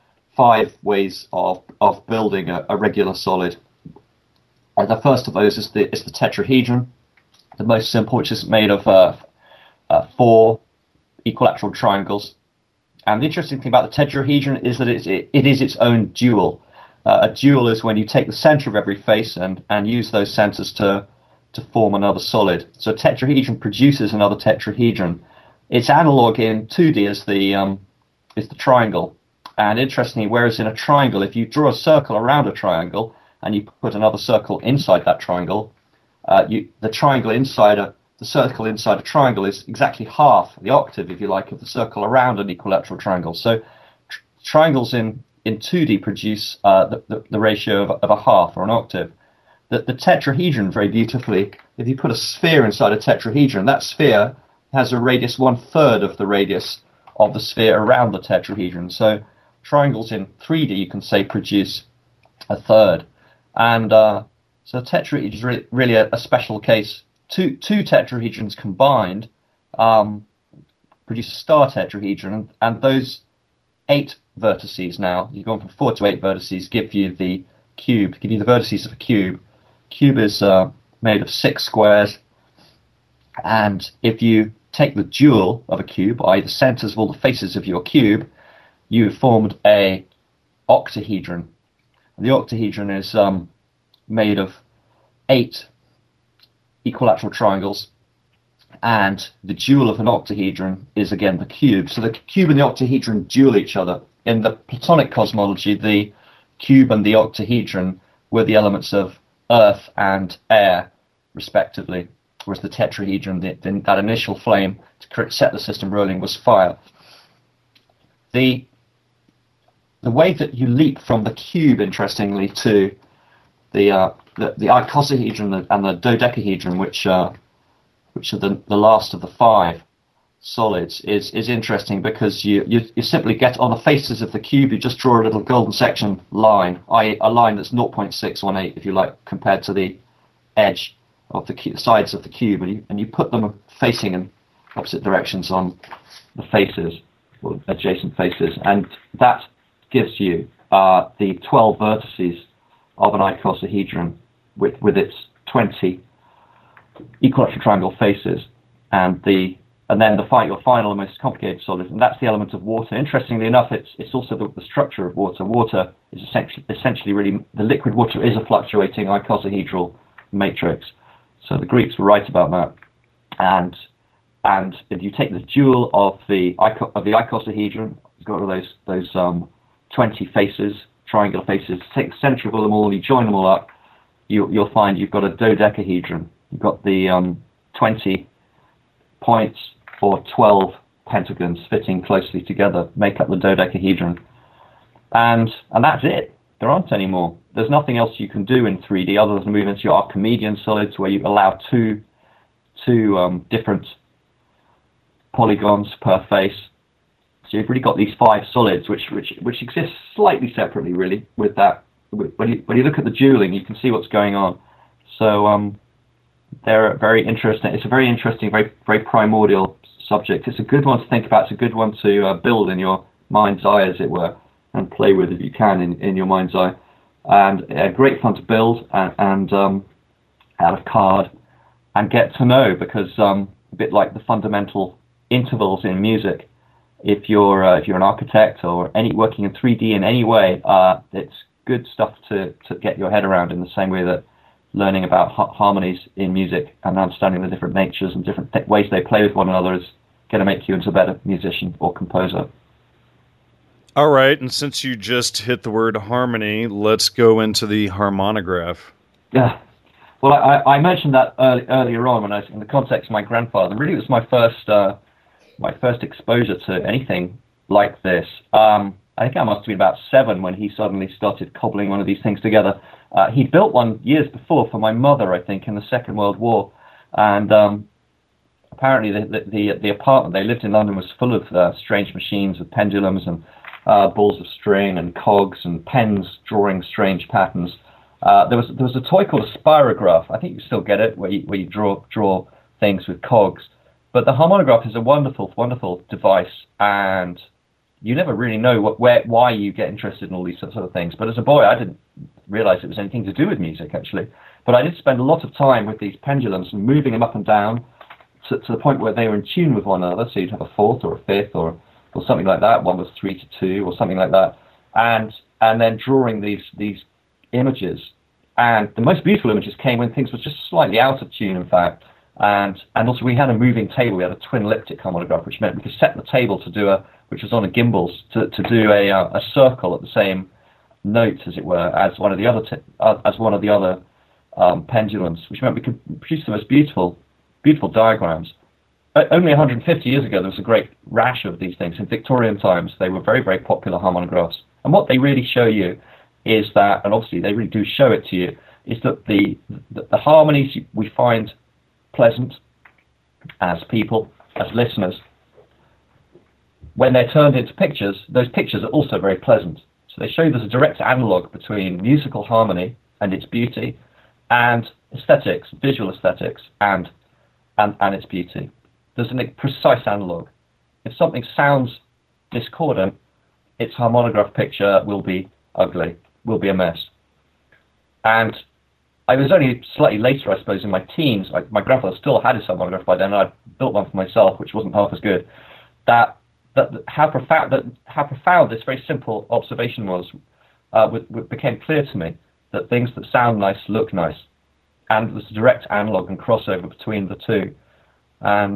ways of building a regular solid. The first of those is the tetrahedron, the most simple, which is made of 4 equilateral triangles. And the interesting thing about the tetrahedron is that it is its own dual. A dual is when you take the center of every face and use those centers to form another solid. So a tetrahedron produces another tetrahedron. Its analog in 2D is the triangle. And interestingly, whereas in a triangle, if you draw a circle around a triangle and you put another circle inside that triangle, the circle inside a triangle is exactly half the octave, if you like, of the circle around an equilateral triangle. So triangles in 2D produce the ratio of a half or an octave. The tetrahedron, very beautifully, if you put a sphere inside a tetrahedron, that sphere has a radius 1/3 of the radius of the sphere around the tetrahedron. So triangles in 3D, you can say, produce a third. And so tetrahedron is really a special case. Two tetrahedrons combined produce a star tetrahedron, and those 8 vertices now, you've gone from 4 to 8 vertices, give you the cube, give you the vertices of a cube. Cube is made of 6 squares, and if you take the dual of a cube, i.e. the centers of all the faces of your cube, you've formed a octahedron. And the octahedron is made of 8 equilateral triangles, and the dual of an octahedron is again the cube. So the cube and the octahedron dual each other. In the Platonic cosmology, the cube and the octahedron were the elements of earth and air, respectively, whereas the tetrahedron, that initial flame to set the system rolling, was fire. The way that you leap from the cube, interestingly, to the icosahedron and the dodecahedron, which are the last of the 5 solids, is interesting, because you simply get on the faces of the cube, you just draw a little golden section line, i.e. a line that's 0.618, if you like, compared to the edge of the sides of the cube, and you put them facing in opposite directions on the faces, or adjacent faces, and that gives you the 12 vertices of an icosahedron with its 20 equilateral triangle faces, and then your final and most complicated solid, and that's the element of water. Interestingly enough, it's also the structure of water. Water is essentially really, the liquid water is a fluctuating icosahedral matrix. So the Greeks were right about that. And if you take the dual of the icosahedron, you've got all those 20 faces, triangular faces, take the center of them all, you join them all up, you'll find you've got a dodecahedron. You've got the 20 points or 12 pentagons fitting closely together, make up the dodecahedron. And that's it. There aren't any more. There's nothing else you can do in 3D other than move into your Archimedean solids, where you allow two different polygons per face. So you've really got these 5 solids, which exist slightly separately, really. With that, when you look at the dueling, you can see what's going on. So they're very interesting. It's a very interesting, very very primordial subject. It's a good one to think about. It's a good one to build in your mind's eye, as it were, and play with if you can in your mind's eye. And great fun to build and out of card and get to know, because a bit like the fundamental intervals in music, if you're an architect or working in 3D in any way, it's good stuff to get your head around, in the same way that learning about harmonies in music and understanding the different natures and different ways they play with one another is going to make you into a better musician or composer. All right, and since you just hit the word harmony, let's go into the harmonograph. Yeah. Well, I mentioned that earlier on when I was in the context of my grandfather. Really, it was my first exposure to anything like this. I think I must have been about 7 when he suddenly started cobbling one of these things together. He built one years before for my mother, I think, in the Second World War, and apparently the apartment they lived in London was full of strange machines with pendulums and balls of string and cogs and pens drawing strange patterns. There was a toy called a spirograph. I think you still get it, where you draw things with cogs. But the harmonograph is a wonderful, wonderful device, and you never really know why you get interested in all these sort of things. But as a boy, I didn't realize it was anything to do with music, actually. But I did spend a lot of time with these pendulums and moving them up and down to the point where they were in tune with one another. So you'd have a fourth or a fifth or something like that. One was 3 to 2 or something like that. And then drawing these images. And the most beautiful images came when things were just slightly out of tune, in fact. And also we had a moving table. We had a twin elliptic harmonograph, which meant we could set the table to do which was on a gimbal, to do a circle at the same note, as it were, as one of the other pendulums, which meant we could produce the most beautiful diagrams. Only 150 years ago, there was a great rash of these things. In Victorian times, they were very, very popular harmonographs. And what they really show you is that, and obviously they really do show it to you, is that the harmonies we find pleasant as people, as listeners, when they're turned into pictures, those pictures are also very pleasant. So they show you there's a direct analog between musical harmony and its beauty and aesthetics, visual aesthetics, and its beauty. There's a precise analog. If something sounds discordant, its harmonograph picture will be ugly, will be a mess. And I was only slightly later, I suppose, in my teens. My grandfather still had his harmonograph by then, and I built one for myself, which wasn't half as good. How profound this very simple observation was, became clear to me that things that sound nice look nice, and there's a direct analog and crossover between the two. And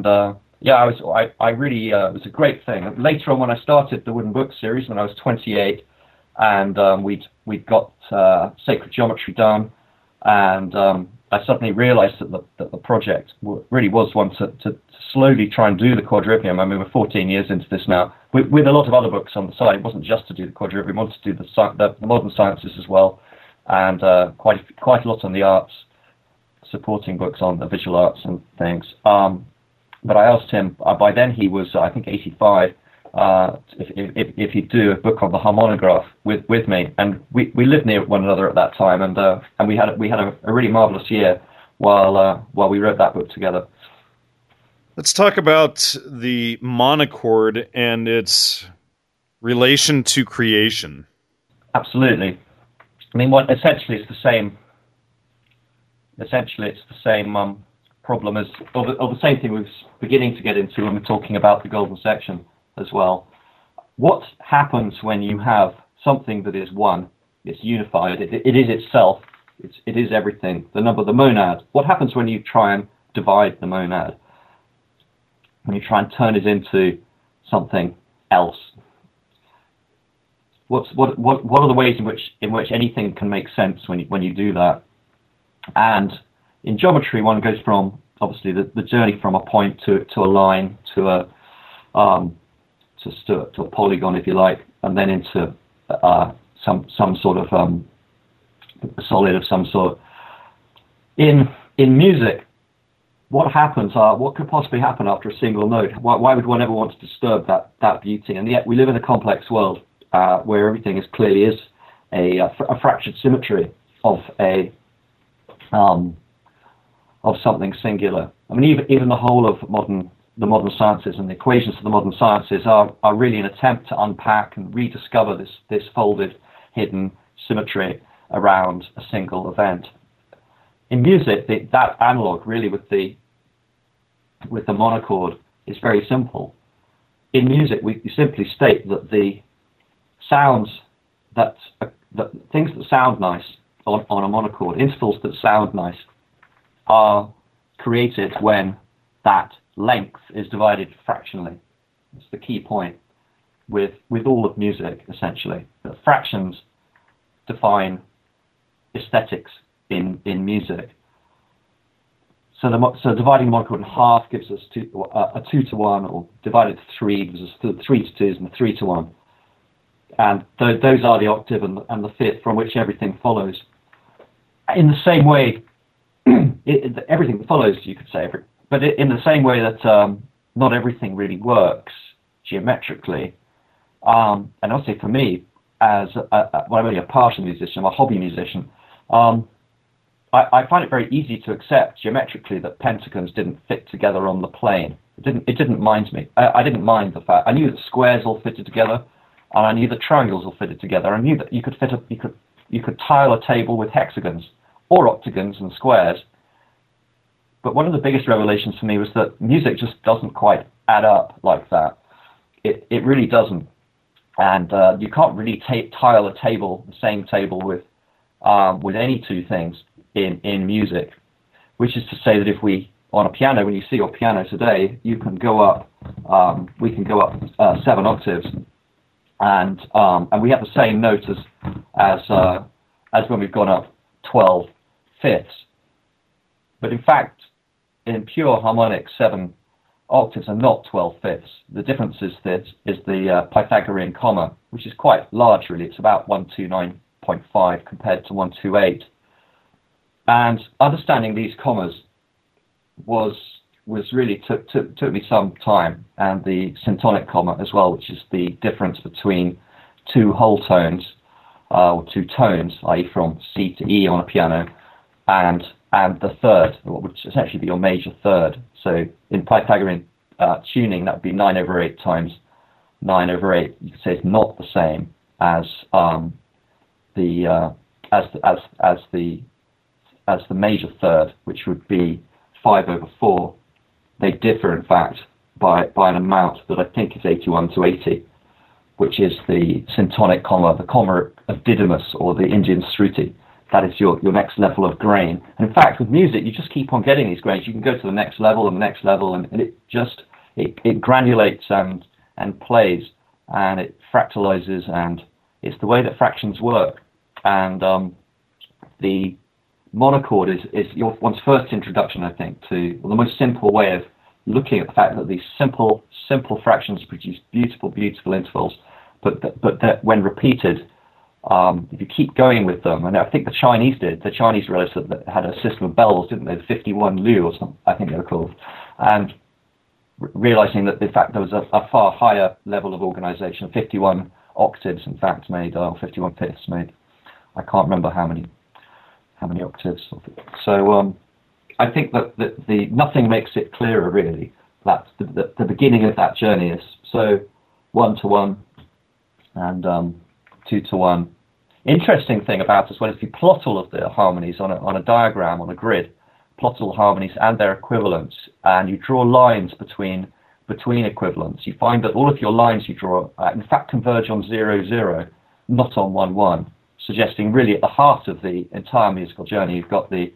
I really it was a great thing. Later on, when I started the Wooden Book series when I was 28, and we'd got sacred geometry done, and I suddenly realized that the project really was one to slowly try and do the quadrivium. I mean, we're 14 years into this now, with a lot of other books on the side. It wasn't just to do the quadrivium, I wanted to do the modern sciences as well, and quite a lot on the arts, supporting books on the visual arts and things. But I asked him, by then he was, I think, 85, if he'd do a book on the harmonograph with me, and we lived near one another at that time, and we had a really marvelous year while we wrote that book together. Let's talk about the monochord and its relation to creation. Absolutely. I mean, essentially it's the same. Essentially, it's the same problem or the same thing we were beginning to get into when we're talking about the golden section as well. What happens when you have something that is one, it's unified, it is itself, it is everything, the monad. What happens when you try and divide the monad? When you try and turn it into something else? What are the ways in which anything can make sense when you do that? And in geometry, one goes from obviously the journey from a point to a line to a polygon, if you like, and then into some sort of solid of some sort. In music, what happens? What could possibly happen after a single note? Why would one ever want to disturb that beauty? And yet we live in a complex world where everything clearly is a fractured symmetry of something singular. I mean, even the whole of the modern sciences and the equations of the modern sciences are really an attempt to unpack and rediscover this folded, hidden symmetry around a single event. In music, that analog really with the monochord is very simple. In music, we simply state that the sounds that things that sound nice on a monochord, intervals that sound nice, are created when that length is divided fractionally. That's the key point with all of music, essentially. The fractions define aesthetics in music. So dividing the monochord in half gives us a 2-to-1, or divided into 3 gives us 3-to-2s and a 3-to-1. And those are the octave and the fifth from which everything follows. In the same way, everything follows, you could say, but in the same way that not everything really works geometrically. And also for me, as I'm only a partial musician, I'm a hobby musician, I find it very easy to accept geometrically that pentagons didn't fit together on the plane. It didn't mind me. I didn't mind the fact. I knew that squares all fitted together, and I knew that triangles all fitted together. I knew that you could tile a table with hexagons or octagons and squares. But one of the biggest revelations for me was that music just doesn't quite add up like that. It really doesn't. And you can't really tile a table, the same table, with any two things in music. Which is to say that if we, on a piano, when you see your piano today, you can go up, we can go up 7 octaves, and we have the same note as when we've gone up 12 fifths. But in fact, in pure harmonic, 7 octaves are not 12 fifths. The difference is the Pythagorean comma, which is quite large, really. It's about 129.5 compared to 128. And understanding these commas was really took me some time, and the syntonic comma as well, which is the difference between two whole tones, or two tones, i.e. from C to E on a piano, and the third, what would essentially be your major third. So in Pythagorean tuning, that would be 9/8 times 9/8. You could say it's not the same as the major third, which would be 5/4. They differ, in fact, by an amount that I think is 81 to 80, which is the syntonic comma, the comma of Didymus, or the Indian Sruti. That is your next level of grain. And in fact, with music, you just keep on getting these grains. You can go to the next level and the next level, and it granulates and plays, and it fractalizes, and it's the way that fractions work. And the monochord is one's first introduction, I think, to the most simple way of looking at the fact that these simple fractions produce beautiful intervals, but that when repeated, if you keep going with them, and I think the Chinese did. The Chinese realized that they had a system of bells, didn't they? The 51 Lu or something, I think they were called, and realizing that in fact there was a far higher level of organization. 51 octaves, in fact, made, or 51 fifths made. I can't remember how many octaves. So I think that the nothing makes it clearer, really. That the beginning of that journey is so 1-to-1 and 2-to-1. Interesting thing about as well is if you plot all of the harmonies on a diagram, on a grid, plot all the harmonies and their equivalents, and you draw lines between equivalents, you find that all of your lines you draw in fact converge on 0-0, not on 1-1, suggesting really at the heart of the entire musical journey you've got this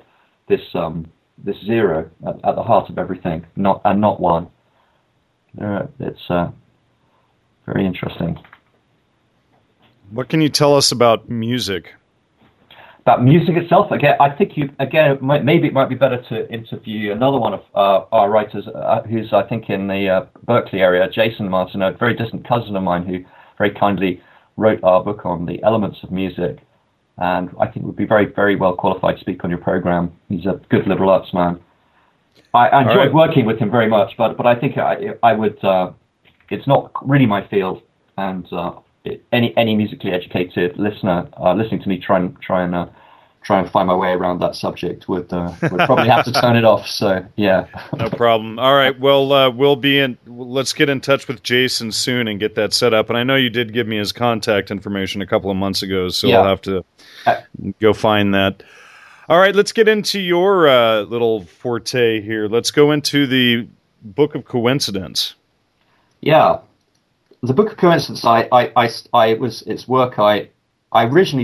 zero at the heart of everything, not 1. It's very interesting. What can you tell us about music? About music itself, again, I think maybe it might be better to interview another one of our writers, who's I think in the Berkeley area, Jason Martin, a very distant cousin of mine, who very kindly wrote our book on the elements of music, and I think would be very, very well qualified to speak on your program. He's a good liberal arts man. I enjoyed working with him very much, but I think I would. It's not really my field, and any musically educated listener listening to me try and find my way around that subject would probably have to turn it off. So yeah, no problem. All right, well let's get in touch with Jason soon and get that set up. And I know you did give me his contact information a couple of months ago, so yeah. I'll have to go find that. All right, let's get into your little forte here. Let's go into the Book of Coincidence. Yeah. The Book of Coincidence, it's work I originally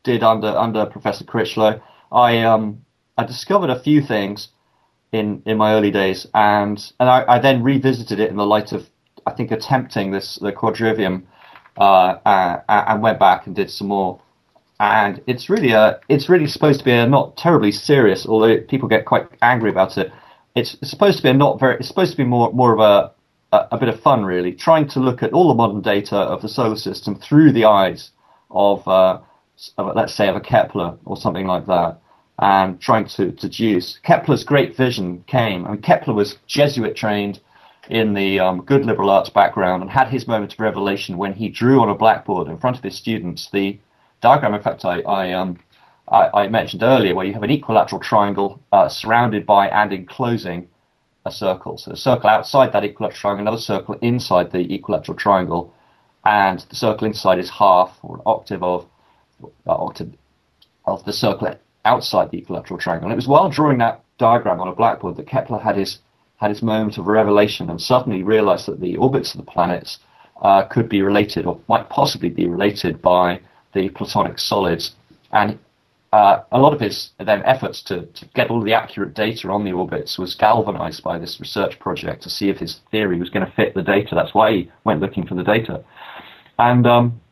did under Professor Critchlow, I discovered a few things in my early days, and I then revisited it in the light of, I think, attempting the quadrivium, and went back and did some more. And it's really supposed to be a not terribly serious, although people get quite angry about it. It's supposed to be it's supposed to be more of a bit of fun, really, trying to look at all the modern data of the solar system through the eyes of let's say, of a Kepler or something like that, and trying to deduce. Kepler's great vision came. I mean, Kepler was Jesuit trained in the good liberal arts background and had his moment of revelation when he drew on a blackboard in front of his students the diagram, in fact, I mentioned earlier, where you have an equilateral triangle surrounded by and enclosing a circle. So a circle outside that equilateral triangle, another circle inside the equilateral triangle, and the circle inside is half or an octave of the circle outside the equilateral triangle. And it was while drawing that diagram on a blackboard that Kepler had his moment of revelation and suddenly realized that the orbits of the planets could be related, or might possibly be related, by the Platonic solids. And a lot of his then efforts to get all the accurate data on the orbits was galvanized by this research project to see if his theory was going to fit the data. That's why he went looking for the data. And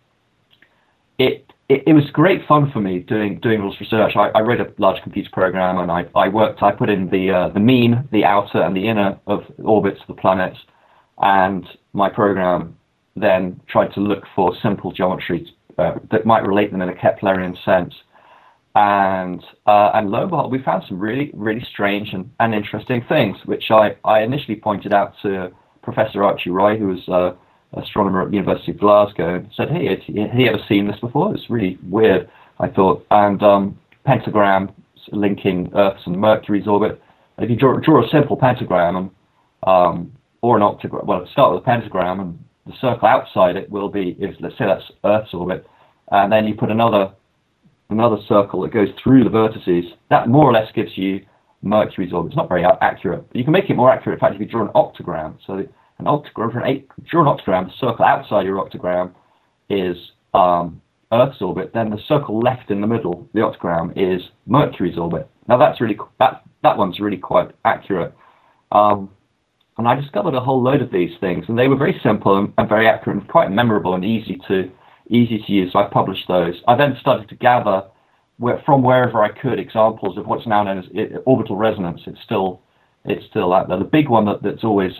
it was great fun for me doing all this research. I wrote a large computer program, and I put in the mean, the outer, and the inner of orbits of the planets, and my program then tried to look for simple geometry that might relate them in a Keplerian sense. And lo and behold, we found some really, really strange and interesting things, which I initially pointed out to Professor Archie Roy, who was an astronomer at the University of Glasgow, and said, hey, had he ever seen this before? It's really weird, I thought. And pentagram linking Earth's and Mercury's orbit. If you draw a simple pentagram or an octagram, well, start with a pentagram, and the circle outside it will be, let's say that's Earth's orbit, and then you put another circle that goes through the vertices. That more or less gives you Mercury's orbit. It's not very accurate, but you can make it more accurate, in fact, if you draw an octagram. So an octagram, draw an octagram, the circle outside your octagram is Earth's orbit, then the circle left in the middle, the octagram, is Mercury's orbit. Now that one's really quite accurate. And I discovered a whole load of these things, and they were very simple and very accurate and quite memorable and easy to use. So I published those. I then started to gather from wherever I could examples of what's now known as orbital resonance. It's still out there. The big one that's always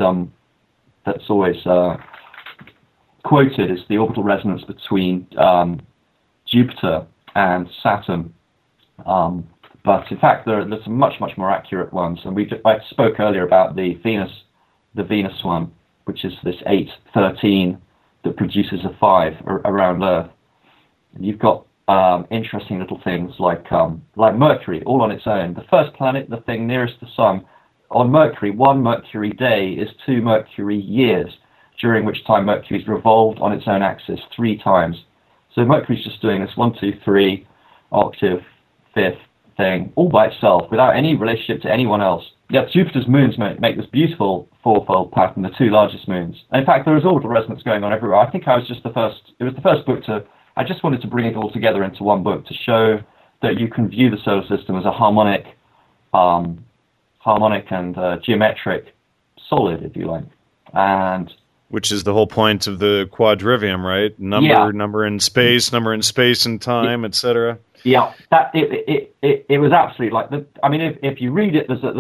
quoted is the orbital resonance between Jupiter and Saturn. But in fact, there's some much more accurate ones. And I spoke earlier about the Venus one, which is this 813 that produces a 5 around Earth. And you've got interesting little things like Mercury, all on its own. The first planet, the thing nearest the Sun, on Mercury, 1 Mercury day is 2 Mercury years, during which time Mercury's revolved on its own axis 3 times. So Mercury's just doing this 1, 2, 3 octave, fifth thing, all by itself, without any relationship to anyone else. Yet Jupiter's moons make this beautiful fourfold pattern, the 2 largest moons. And in fact, there is orbital resonance going on everywhere. I think it was the first book I just wanted to bring it all together into one book to show that you can view the solar system as a harmonic and geometric solid, if you like. And which is the whole point of the quadrivium, right? Number in space and time, etc. Yeah, that it was absolutely like the. I mean, if you read it, there's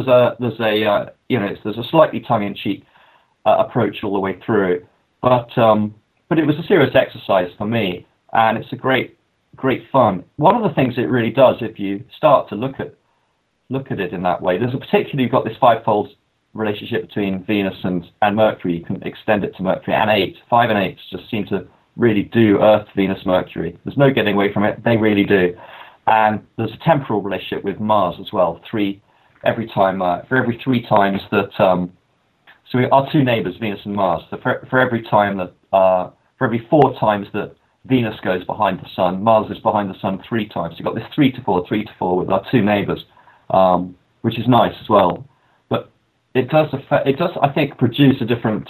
a slightly tongue-in-cheek approach all the way through, but it was a serious exercise for me, and it's a great fun. One of the things it really does, if you start to look at it in that way, there's a particularly, you've got this 5-fold relationship between Venus and Mercury. You can extend it to Mercury and 8. 5 and 8 just seem to really do Earth, Venus, Mercury. There's no getting away from it. They really do. And there's a temporal relationship with Mars as well. For every 3 times that, so our 2 neighbors, Venus and Mars. So for every 4 times that Venus goes behind the Sun, Mars is behind the Sun 3 times. You've got this 3 to 4 with our 2 neighbors, which is nice as well. But it does, I think, produce a different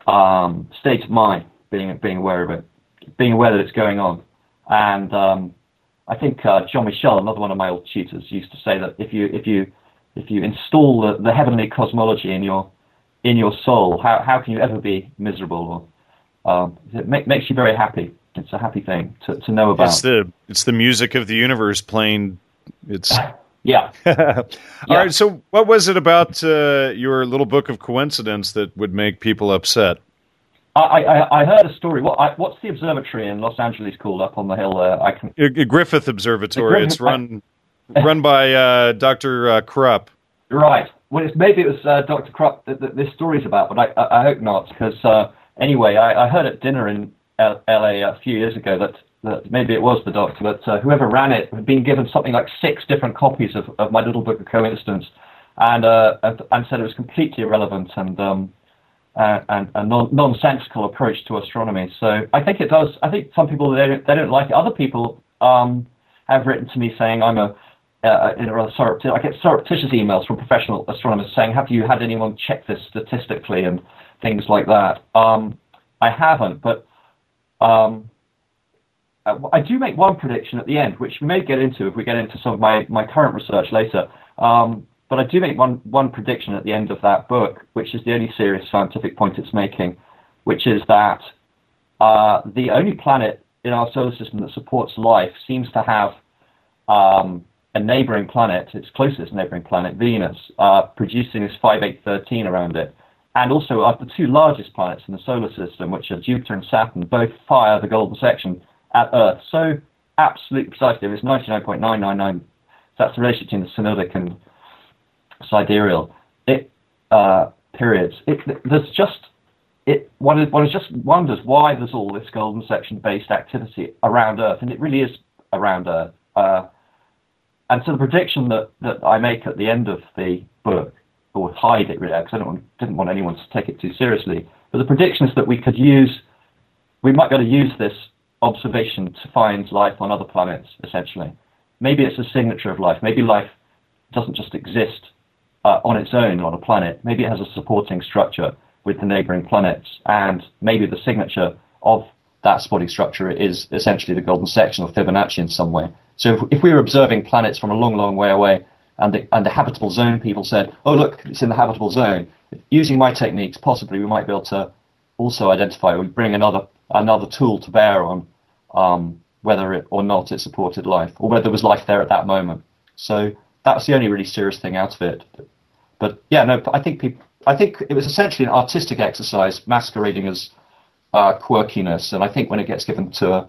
state of mind, being aware of it, being aware that it's going on. And I think John Michel, another one of my old tutors, used to say that if you install the heavenly cosmology in your soul, how can you ever be miserable? It makes you very happy. It's a happy thing to know about. It's the music of the universe playing. It's yeah. All right. So, what was it about your little book of coincidence that would make people upset? I heard a story. What's the observatory in Los Angeles called up on the hill there? Griffith Observatory. It's run by Dr. Krupp. Right. Well, maybe it was Dr. Krupp that this story's about, but I hope not, because anyway, I heard at dinner in LA a few years ago that maybe it was the doctor, but whoever ran it had been given something like 6 different copies of my little book of coincidence, and said it was completely irrelevant and a nonsensical approach to astronomy. So I think it does. I think some people they don't like it. Other people have written to me saying I get surreptitious emails from professional astronomers saying, "Have you had anyone check this statistically?" and things like that. I haven't, but I do make one prediction at the end, which we may get into if we get into some of my current research later. But I do make one prediction at the end of that book, which is the only serious scientific point it's making, which is that the only planet in our solar system that supports life seems to have a neighboring planet, its closest neighboring planet, Venus, producing this 5813 around it. And also the 2 largest planets in the solar system, which are Jupiter and Saturn, both fire the golden section at Earth. So absolutely precisely, it's 99.999. That's the relationship between the synodic and sidereal periods. One just wonders why there's all this golden section-based activity around Earth, and it really is around Earth. And so the prediction that I make at the end of the book, or hide it really, because I didn't want anyone to take it too seriously, but the prediction is that we might be able to use this observation to find life on other planets, essentially. Maybe it's a signature of life. Maybe life doesn't just exist on its own on a planet. Maybe it has a supporting structure with the neighboring planets, and maybe the signature of that supporting structure is essentially the golden section or Fibonacci in some way. So if we were observing planets from a long, long way away, and the habitable zone people said, "Oh, look, it's in the habitable zone," using my techniques, possibly we might be able to also identify or bring another tool to bear on whether it or not it supported life, or whether there was life there at that moment. So that was the only really serious thing out of it. But yeah, no, I think it was essentially an artistic exercise masquerading as quirkiness, and I think when it gets given to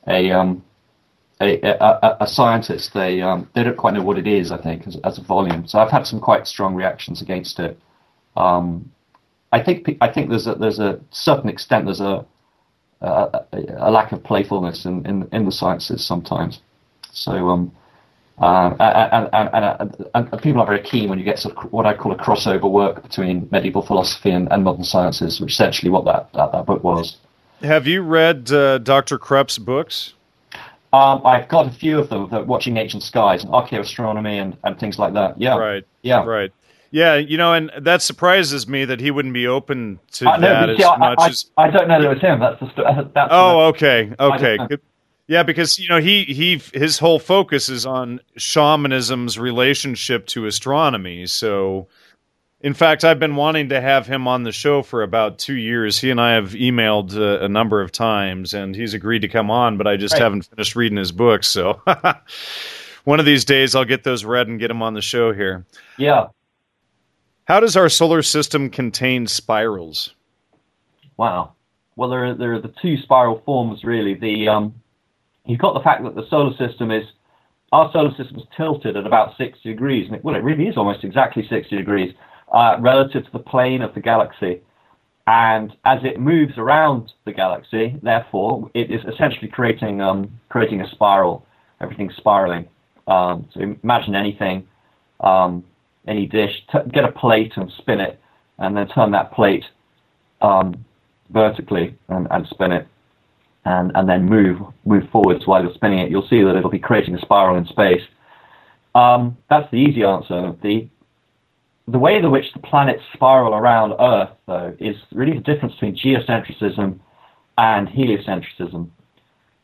a scientist, they don't quite know what it is, I think, as a volume. So I've had some quite strong reactions against it. I think there's a certain extent there's a lack of playfulness in the sciences sometimes. So and people are very keen when you get sort of what I call a crossover work between medieval philosophy and modern sciences, which is essentially what that book was. Have you read Dr. Krupp's books? I've got a few of them, Watching Ancient Skies and Archaeoastronomy and things like that. Yeah. Right. Yeah. Right. Yeah, and that surprises me that he wouldn't be open to that as much as... I don't know that it was him. That's okay. Yeah, because his whole focus is on shamanism's relationship to astronomy. So, in fact, I've been wanting to have him on the show for about 2 years. He and I have emailed a number of times, and he's agreed to come on, but I just haven't finished reading his books. So, one of these days I'll get those read and get him on the show here. Yeah. How does our solar system contain spirals? Wow. Well, there are the 2 spiral forms, really. You've got the fact that our solar system is tilted at about 60 degrees. Well, it really is almost exactly 60 degrees relative to the plane of the galaxy. And as it moves around the galaxy, therefore, it is essentially creating a spiral. Everything's spiraling. So imagine anything. Any dish, get a plate and spin it, and then turn that plate vertically and spin it, and then move forwards while you're spinning it. You'll see that it'll be creating a spiral in space. That's the easy answer. The way in which the planets spiral around Earth, though, is really the difference between geocentrism and heliocentrism.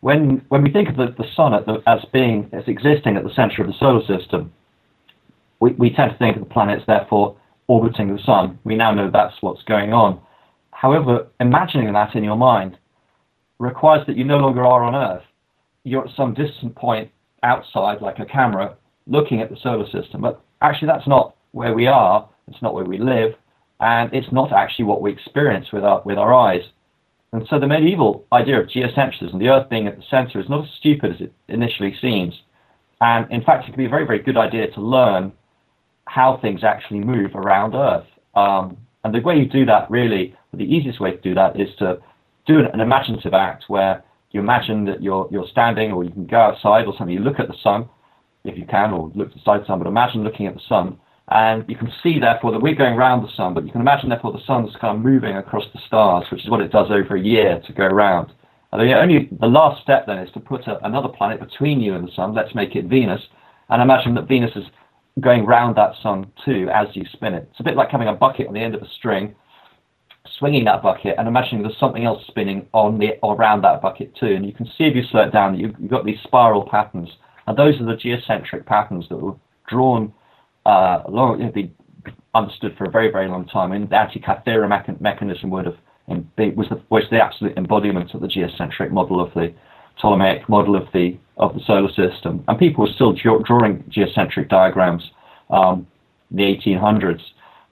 when we think of the sun as existing at the center of the solar system, we tend to think of the planets therefore orbiting the sun. We now know that's what's going on. However, imagining that in your mind requires that you no longer are on Earth. You're at some distant point outside, like a camera, looking at the solar system. But actually, that's not where we are. It's not where we live, and it's not actually what we experience with our eyes. And so the medieval idea of geocentrism, the Earth being at the center, is not as stupid as it initially seems. And in fact, it can be a very, very good idea to learn how things actually move around Earth. And the way you do that, really, the easiest way to do that is to do an imaginative act where you imagine that you're standing, or you can go outside or something, you look at the sun, if you can, or look beside the sun, but imagine looking at the sun. And you can see, therefore, that we're going around the sun, but you can imagine, therefore, the sun's kind of moving across the stars, which is what it does over a year to go around. And the last step, then, is to put another planet between you and the sun. Let's make it Venus, and imagine that Venus is going round that sun, too, as you spin it. It's a bit like having a bucket on the end of a string, swinging that bucket, and imagining there's something else spinning around that bucket, too. And you can see, if you slow it down, you've got these spiral patterns, and those are the geocentric patterns that were drawn have been understood for a very, very long time. And the Antikythera mechanism was the absolute embodiment of the geocentric model of the Ptolemaic model of the solar system. And people were still drawing geocentric diagrams in the 1800s.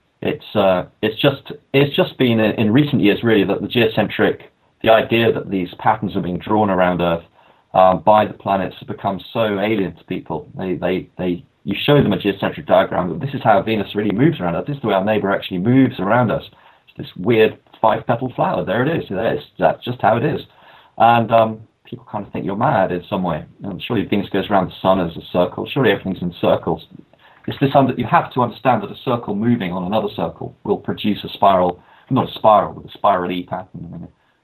It's just been in recent years, really, that the idea that these patterns are being drawn around Earth by the planets has become so alien to people. You show them a geocentric diagram, that this is how Venus really moves around us. This is the way our neighbor actually moves around us. It's this weird 5-petal flower. There it is. That's just how it is. And people kind of think you're mad in some way. And surely Venus goes around the sun as a circle. Surely everything's in circles. It's this that you have to understand that a circle moving on another circle will produce a spiral, not a spiral, but a spiral-y pattern.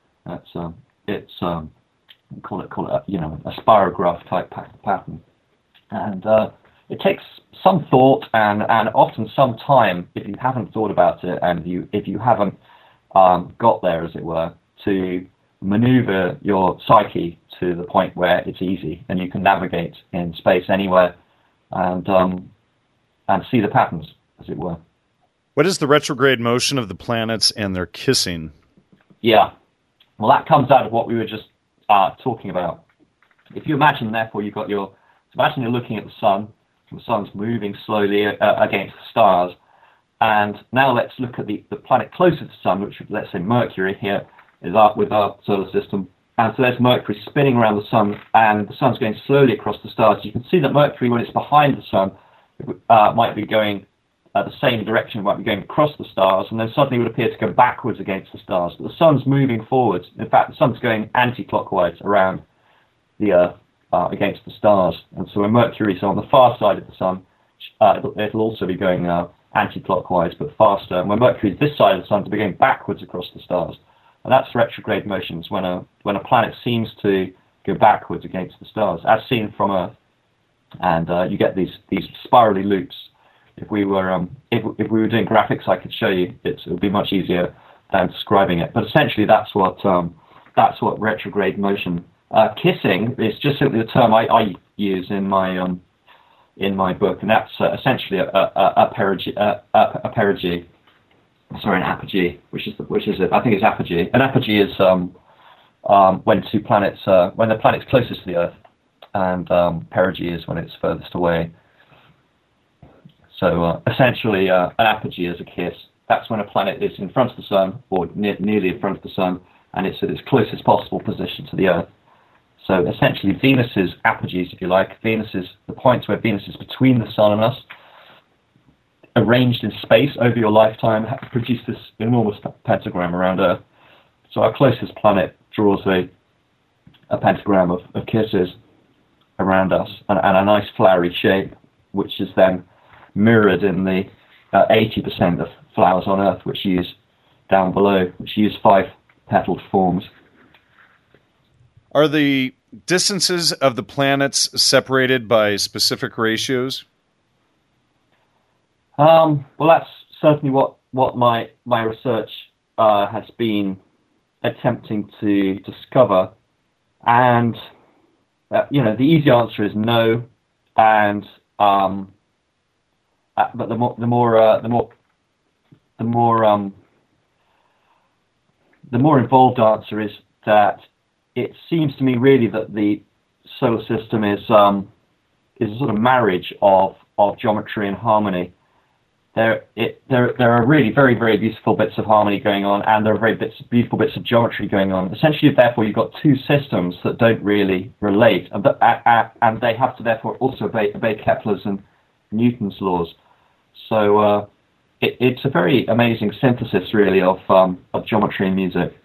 Call it a spirograph type pattern. And it takes some thought and often some time, if you haven't thought about it and if you haven't got there, as it were, to maneuver your psyche to the point where it's easy and you can navigate in space anywhere and see the patterns, as it were. What is the retrograde motion of the planets and their kissing? Yeah. Well, that comes out of what we were just talking about. If you imagine, therefore, imagine you're looking at the sun. The sun's moving slowly against the stars. And now let's look at the planet closest to the sun, which, let's say, Mercury here, is with our solar system. And so there's Mercury spinning around the sun, and the sun's going slowly across the stars. You can see that Mercury, when it's behind the sun, might be going the same direction, might be going across the stars, and then suddenly would appear to go backwards against the stars. But the sun's moving forwards. In fact, the sun's going anti-clockwise around the Earth against the stars. And so when Mercury is on the far side of the sun, it'll also be going anti-clockwise, but faster. And when Mercury is this side of the sun, it'll be going backwards across the stars. And that's retrograde motions, when a planet seems to go backwards against the stars, as seen from Earth. And you get these spirally loops. If we were doing graphics, I could show you. It would be much easier than describing it. But essentially, that's what retrograde motion. Kissing is just simply the term I use in my book, and that's essentially a perigee. Sorry, an apogee, which is it? I think it's apogee. An apogee is when the planet's closest to the Earth, and perigee is when it's furthest away. So essentially, an apogee is a kiss. That's when a planet is in front of the sun, or nearly in front of the sun, and it's at its closest possible position to the Earth. So essentially, Venus's apogees, if you like, the points where Venus is between the sun and us, arranged in space over your lifetime, produce this enormous pentagram around Earth. So our closest planet draws a pentagram of kisses around us, and a nice flowery shape, which is then mirrored in the 80% of flowers on Earth, which use down below, which use 5-petaled forms. Are the distances of the planets separated by specific ratios? Well, that's certainly what my research has been attempting to discover. And the easy answer is no, and but the more involved answer is that it seems to me really that the solar system is a sort of marriage of geometry and harmony. There are really very, very beautiful bits of harmony going on, and there are beautiful bits of geometry going on. Essentially, therefore, you've got two systems that don't really relate, and they have to therefore also obey Kepler's and Newton's laws. So it's a very amazing synthesis, really, of geometry and music,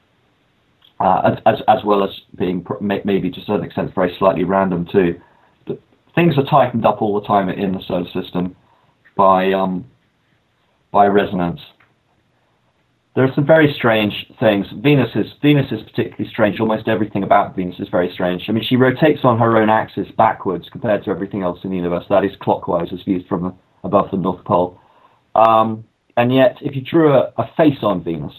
as well as being maybe to a certain extent very slightly random too. But things are tightened up all the time in the solar system by resonance. There are some very strange things. Venus is particularly strange. Almost everything about Venus is very strange. I mean, she rotates on her own axis backwards compared to everything else in the universe. That is clockwise, as viewed from above the North Pole. And yet, if you drew a face on Venus,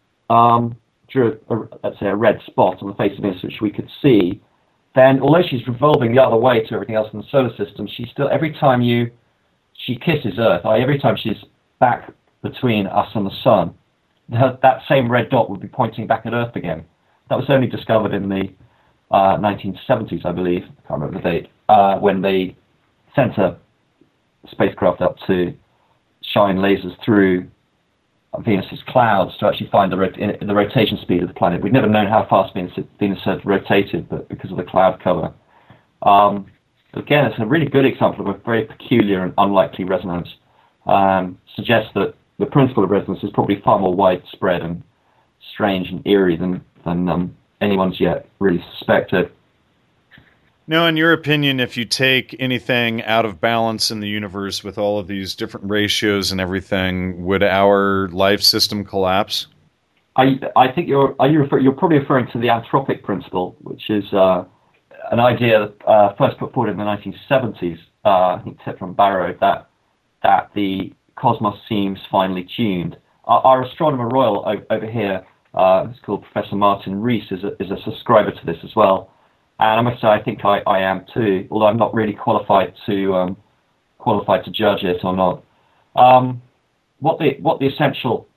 let's say a red spot on the face of Venus, which we could see, then although she's revolving the other way to everything else in the solar system, she's still, every time she kisses Earth, every time she's back between us and the sun, that same red dot would be pointing back at Earth again. That was only discovered in the 1970s, I believe. I can't remember the date, when they sent a spacecraft up to shine lasers through Venus's clouds to actually find the rotation speed of the planet. We'd never known how fast Venus had rotated, but because of the cloud cover. Again, it's a really good example of a very peculiar and unlikely resonance. Suggests that the principle of resonance is probably far more widespread and strange and eerie than anyone's yet really suspected. Now, in your opinion, if you take anything out of balance in the universe with all of these different ratios and everything, would our life system collapse? I think you're probably referring to the anthropic principle, which is an idea first put forward in the 1970s. I think tipped from Barrow that the cosmos seems finely tuned. Our astronomer royal over here, who's called Professor Martin Rees, is a subscriber to this as well. And I must say, I think I am too, although I'm not really qualified to judge it or not. What the essential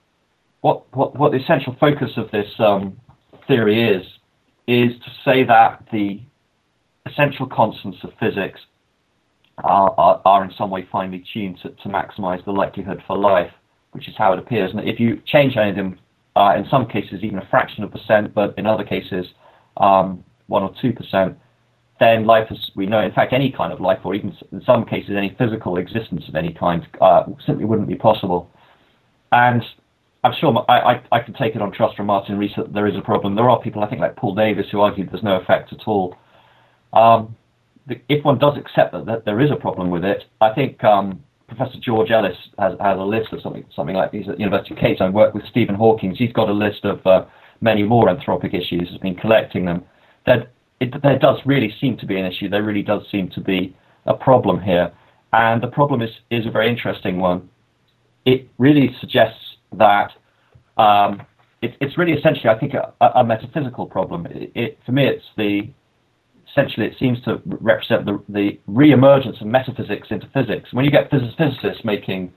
focus of this theory is to say that the essential constants of physics are in some way finely tuned to maximize the likelihood for life, which is how it appears. And if you change any of them, in some cases even a fraction of a percent, but in other cases 1 or 2%, then life, as we know, in fact, any kind of life, or even in some cases any physical existence of any kind, simply wouldn't be possible. And I'm sure I can take it on trust from Martin Rees that there is a problem. There are people, I think, like Paul Davies, who argue there's no effect at all. If one does accept that there is a problem with it, I think Professor George Ellis has a list of something like these at the University of Cape Town. Worked with Stephen Hawking. He's got a list of many more anthropic issues. Has been collecting them. There does really seem to be an issue. There really does seem to be a problem here, and the problem is a very interesting one. It really suggests that it's really essentially, I think, a metaphysical problem. For me, essentially it seems to represent the re-emergence of metaphysics into physics. When you get physicists making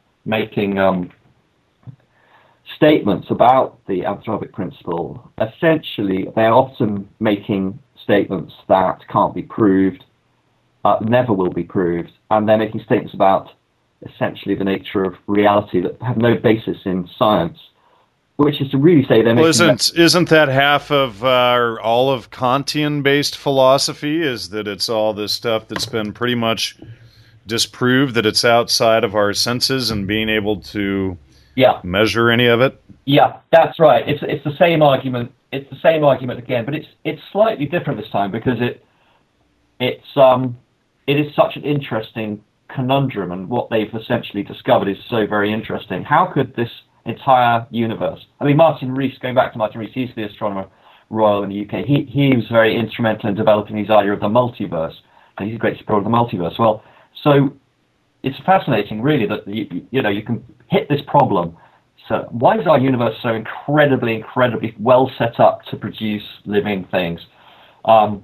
statements about the anthropic principle, essentially they're often making statements that can't be proved, never will be proved, and they're making statements about essentially the nature of reality that have no basis in science, which is to really say they're making... Well, isn't that half of all of Kantian-based philosophy, is that it's all this stuff that's been pretty much disproved, that it's outside of our senses and being able to measure any of it? Yeah, that's right. It's the same argument. It's the same argument again, but it's slightly different this time because it is such an interesting conundrum, and what they've essentially discovered is so very interesting. How could this entire universe... I mean, Martin Rees, going back to Martin Rees, he's the astronomer royal in the UK. He was very instrumental in developing his idea of the multiverse, and he's a great supporter of the multiverse. Well, so it's fascinating, really, that you can hit this problem. So why is our universe so incredibly well set up to produce living things?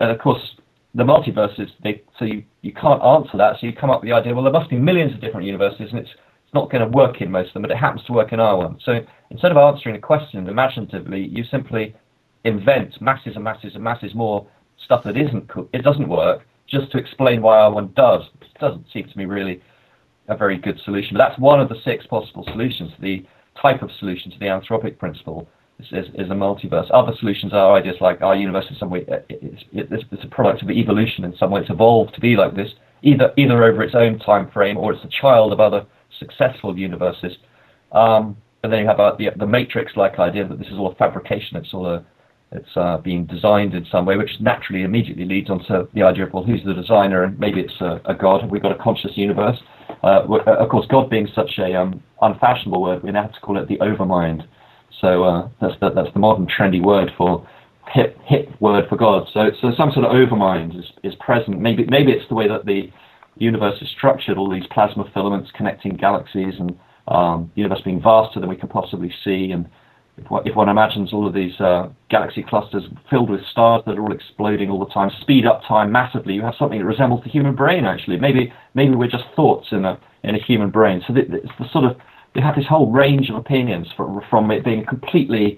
of course, the multiverse is so you can't answer that. So you come up with the idea, well, there must be millions of different universes, and it's not going to work in most of them, but it happens to work in our one. So instead of answering a question imaginatively, you simply invent masses and masses and masses more stuff that it doesn't work, just to explain why our one does. It doesn't seem to me really a very good solution. But that's one of the 6 possible solutions. The type of solution to the anthropic principle is a multiverse. Other solutions are ideas like our universe in some way it's a product of evolution in some way. It's evolved to be like this, either over its own time frame or it's a child of other successful universes. And then you have the Matrix-like idea that this is all a fabrication. It's being designed in some way, which naturally immediately leads onto the idea of, well, who's the designer? And maybe it's a god. Have we got a conscious universe? Of course, God being such a unfashionable word, we now have to call it the overmind. So that's the modern trendy word for hip word for God. So some sort of overmind is present. Maybe it's the way that the universe is structured, all these plasma filaments connecting galaxies, and the universe being vaster than we can possibly see. And if one imagines all of these galaxy clusters filled with stars that are all exploding all the time, speed up time massively, you have something that resembles the human brain. Actually, maybe we're just thoughts in a human brain. So it's the sort of, you have this whole range of opinions from it being a complete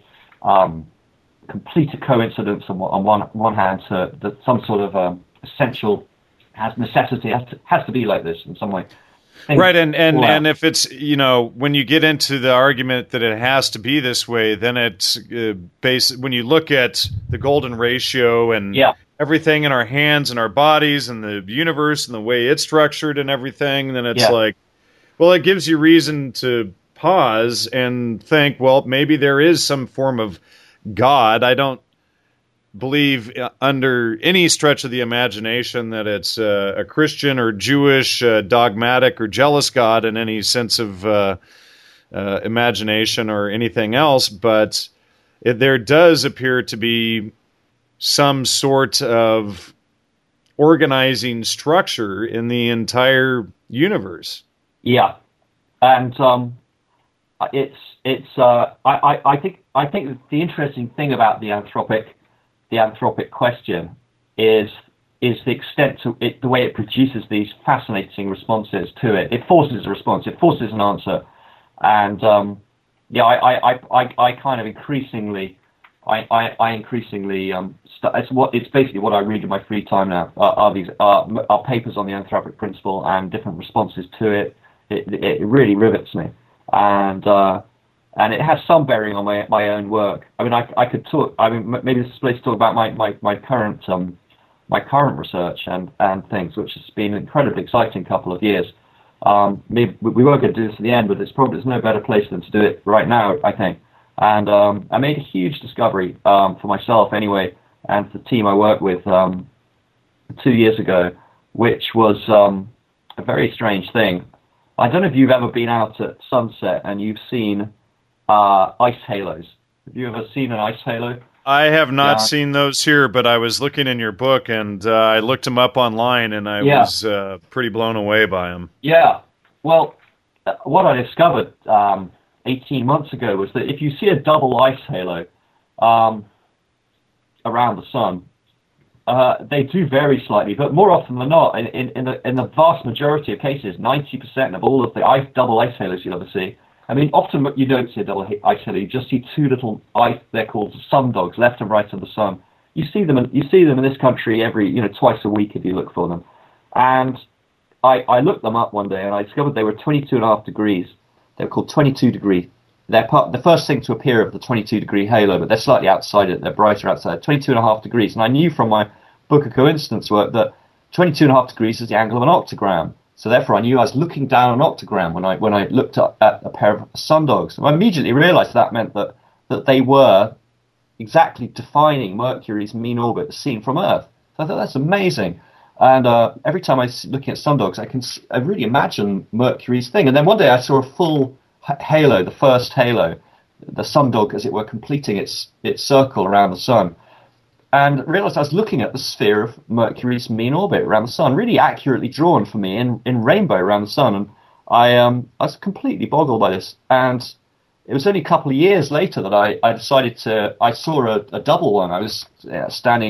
coincidence on one hand to that some sort of essential necessity has to be like this in some way. Right, and if it's, when you get into the argument that it has to be this way, then it's when you look at the golden ratio and everything in our hands and our bodies and the universe and the way it's structured and everything, then it's like, well, it gives you reason to pause and think, well, maybe there is some form of God. I don't believe under any stretch of the imagination that it's a Christian or Jewish, dogmatic or jealous God in any sense of imagination or anything else, but there does appear to be some sort of organizing structure in the entire universe. Yeah, and I think the interesting thing about the anthropic question is the extent to it, the way it produces these fascinating responses to it. It forces a response. It forces an answer, and I kind of increasingly. It's basically what I read in my free time now. Are papers on the anthropic principle and different responses to it. It really rivets me, and it has some bearing on my own work. I mean, I could talk. I mean, maybe this is a place to talk about my current research and things, which has been an incredibly exciting couple of years. Maybe we won't get to do this at the end, but there's no better place than to do it right now, I think. And I made a huge discovery for myself anyway, and for the team I work with 2 years ago, which was a very strange thing. I don't know if you've ever been out at sunset and you've seen ice halos. Have you ever seen an ice halo? I have not seen those here, but I was looking in your book and I looked them up online, and I was pretty blown away by them. Yeah. Well, what I discovered 18 months ago was that if you see a double ice halo around the sun, they do vary slightly, but more often than not, in the vast majority of cases, 90% of all of the double ice halos you'll ever see. I mean, often you don't see a double ice halo. You just see two little ice. They're called sun dogs, left and right of the sun. You see them in this country every twice a week if you look for them. And I looked them up one day and I discovered they were 22.5 degrees. They were called 22 degree. They're the first thing to appear of the 22 degree halo, but they're slightly outside it. They're brighter outside. 22.5 degrees. And I knew from my Book of Coincidence work that 22.5 degrees is the angle of an octagram. So therefore I knew I was looking down an octagram when I looked up at a pair of sundogs. And I immediately realized that meant that they were exactly defining Mercury's mean orbit as seen from Earth. So I thought that's amazing. And every time I was looking at sundogs, I really imagine Mercury's thing. And then one day I saw a full halo, the first halo, the sundog, as it were, completing its circle around the sun. And realized I was looking at the sphere of Mercury's mean orbit around the sun, really accurately drawn for me in rainbow around the sun. And I was completely boggled by this. And it was only a couple of years later that I decided I saw a double one. I was standing in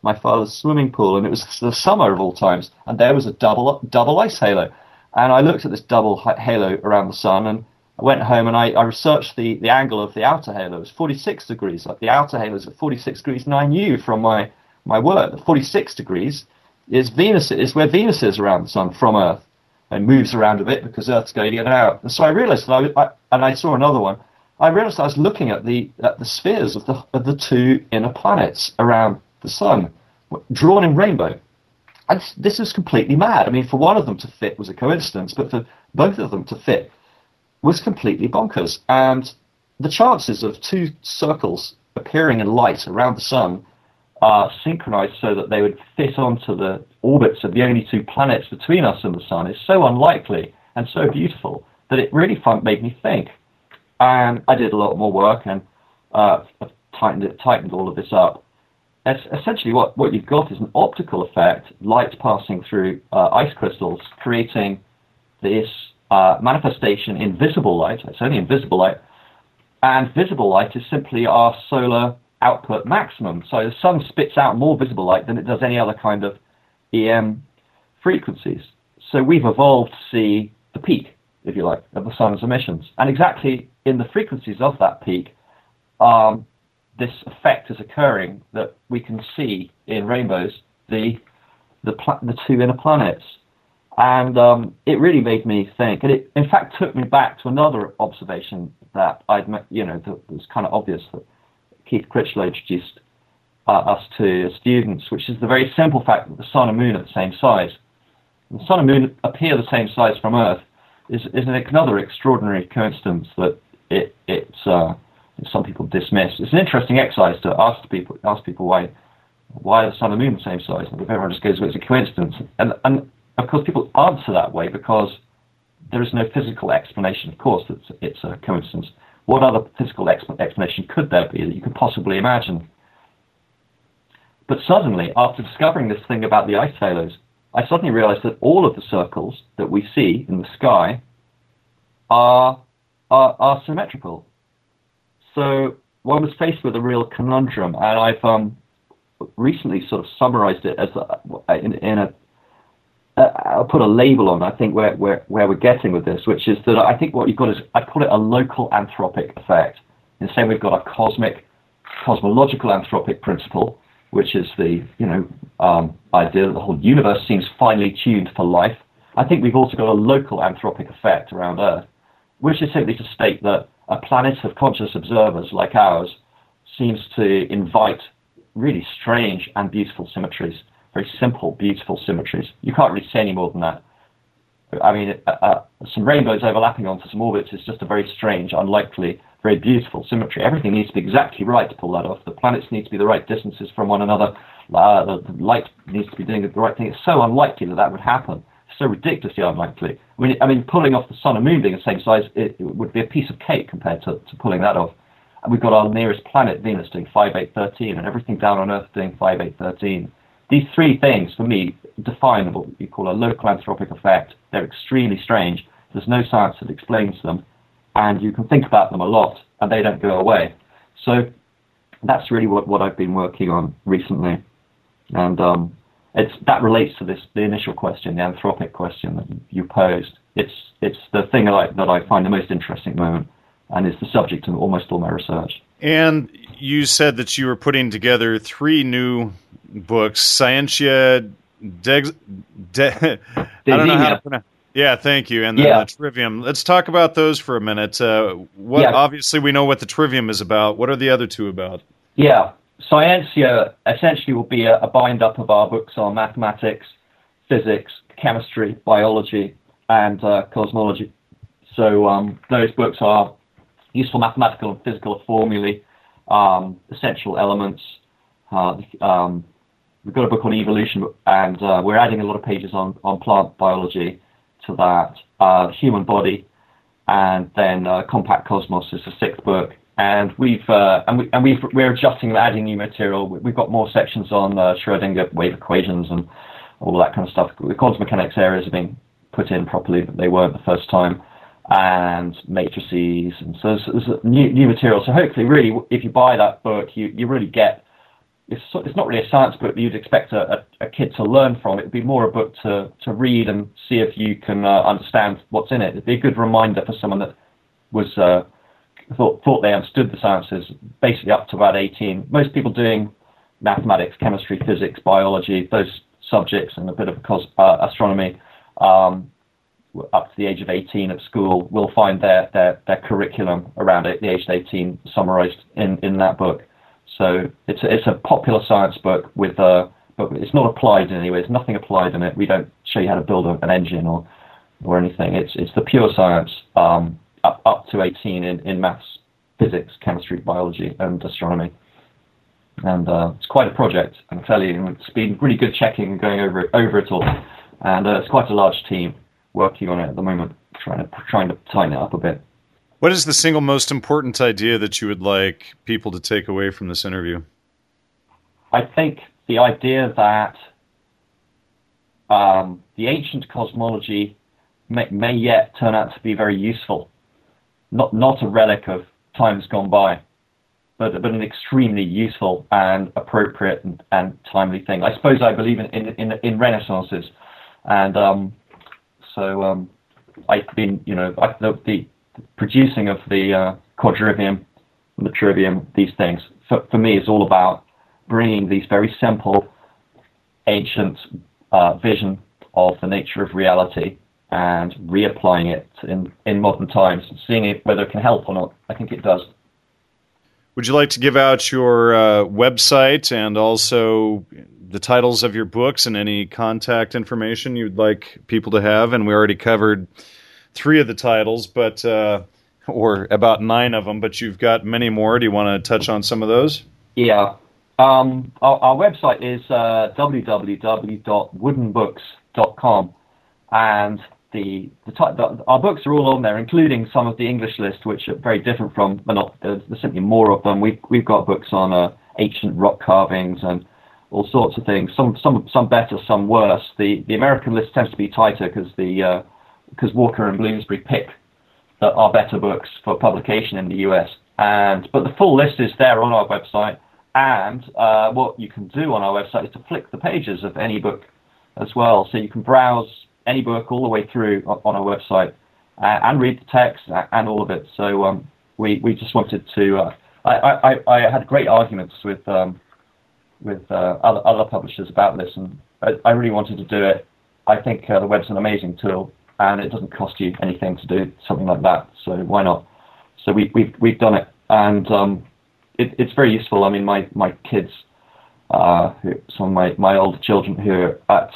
my father's swimming pool, and it was the summer of all times, and there was a double ice halo. And I looked at this double halo around the sun, and I went home and I researched the angle of the outer halo. It was 46 degrees. Like the outer halo is at 46 degrees, and I knew from my work that 46 degrees is where Venus is around the sun from Earth, and moves around a bit because Earth's going in and out. And so I realized that I saw another one. I realized I was looking at the spheres of the two inner planets around the sun, drawn in rainbow. And this is completely mad. I mean, for one of them to fit was a coincidence, but for both of them to fit was completely bonkers. And the chances of two circles appearing in light around the sun are synchronized so that they would fit onto the orbits of the only two planets between us and the sun is so unlikely and so beautiful that it really made me think. And I did a lot more work and tightened all of this up. Essentially, what you've got is an optical effect, light passing through ice crystals, creating this manifestation in visible light. It's only in visible light. And visible light is simply our solar output maximum. So the sun spits out more visible light than it does any other kind of EM frequencies. So we've evolved to see the peak, if you like, of the sun's emissions. And exactly in the frequencies of that peak, this effect is occurring that we can see in rainbows, the two inner planets. And it really made me think. And it, in fact, took me back to another observation that I'd met, that was kind of obvious that Keith Critchlow introduced us to as students, which is the very simple fact that the sun and moon are the same size. And the sun and moon appear the same size from Earth is another extraordinary coincidence that some people dismiss. It's an interesting exercise to ask people why the sun and moon are the same size, and everyone just goes, well, it's a coincidence. And of course people answer that way because there is no physical explanation, of course, that it's a coincidence. What other physical explanation could there be that you could possibly imagine? But suddenly, after discovering this thing about the ice halos, I suddenly realized that all of the circles that we see in the sky are symmetrical. So one was faced with a real conundrum, and I've recently sort of summarized it as I'll put a label on, I think, where we're getting with this, which is that I think what you've got is, I call it a local anthropic effect. In the same way we've got a cosmological anthropic principle, which is the idea that the whole universe seems finely tuned for life. I think we've also got a local anthropic effect around Earth, which is simply to state that a planet of conscious observers like ours seems to invite really strange and beautiful symmetries, very simple, beautiful symmetries. You can't really say any more than that. I mean, some rainbows overlapping onto some orbits is just a very strange, unlikely, very beautiful symmetry. Everything needs to be exactly right to pull that off. The planets need to be the right distances from one another. The light needs to be doing the right thing. It's so unlikely that would happen. It's so ridiculously unlikely. I mean, pulling off the sun and moon being the same size, it would be a piece of cake compared to pulling that off. And we've got our nearest planet, Venus, doing 5.813, and everything down on Earth doing 5.813. These three things, for me, define what you call a local anthropic effect. They're extremely strange. There's no science that explains them, and you can think about them a lot, and they don't go away. So that's really what I've been working on recently, and that relates to the initial question, the anthropic question that you posed. It's the thing that I find the most interesting at the moment, and it's the subject of almost all my research. And you said that you were putting together 3 new books, Scientia, I don't know how to pronounce. Yeah, thank you. And then the Trivium. Let's talk about those for a minute. Obviously, we know what the Trivium is about. What are the other 2 about? Yeah, Scientia essentially will be a bind-up of our books on mathematics, physics, chemistry, biology, and cosmology. So those books are useful mathematical and physical formulae, essential elements. We've got a book on evolution, and we're adding a lot of pages on plant biology to that. The human body, and then Compact Cosmos is the 6th book. And we're adjusting and adding new material. We've got more sections on Schrödinger wave equations and all that kind of stuff. The quantum mechanics areas have been put in properly, but they weren't the first time. And matrices, and so there's new material. So hopefully, really, if you buy that book, you really get it's not really a science book that you'd expect a kid to learn from. It would be more a book to read and see if you can understand what's in it. It'd be a good reminder for someone that was thought they understood the sciences, basically up to about 18. Most people doing mathematics, chemistry, physics, biology, those subjects, and a bit of astronomy, up to the age of 18 at school, will find their curriculum around the age of 18 summarized in that book. So it's a popular science book but it's not applied in any way. There's nothing applied in it. We don't show you how to build an engine or anything. It's the pure science up to 18 in maths, physics, chemistry, biology, and astronomy. And it's quite a project, I can tell you. It's been really good checking and going over it all. And it's quite a large team working on it at the moment, trying to tighten it up a bit. What is the single most important idea that you would like people to take away from this interview? I think the idea that the ancient cosmology may yet turn out to be very useful. Not a relic of times gone by, but an extremely useful and appropriate and timely thing. I suppose I believe in renaissances, and so I've been, the producing of the quadrivium, the trivium, these things, for me is all about bringing these very simple, ancient vision of the nature of reality and reapplying it in modern times, seeing whether it can help or not. I think it does. Would you like to give out your website and also the titles of your books and any contact information you'd like people to have? And we already covered 3 of the titles, but or about 9 of them, but you've got many more. Do you want to touch on some of those? Yeah. Our website is www.woodenbooks.com, and our books are all on there, including some of the English list, which are very different from, there's simply more of them. We've got books on ancient rock carvings and all sorts of things. Some better, some worse. The American list tends to be tighter because Walker and Bloomsbury pick our better books for publication in the US. But the full list is there on our website. And what you can do on our website is to flick the pages of any book as well. So you can browse any book all the way through on our website and read the text and all of it. So we just wanted to. I had great arguments with other publishers about this, and I really wanted to do it. I think the web's an amazing tool, and it doesn't cost you anything to do something like that. So why not? So we've done it, and it's very useful. I mean, my kids, some of my older children who are at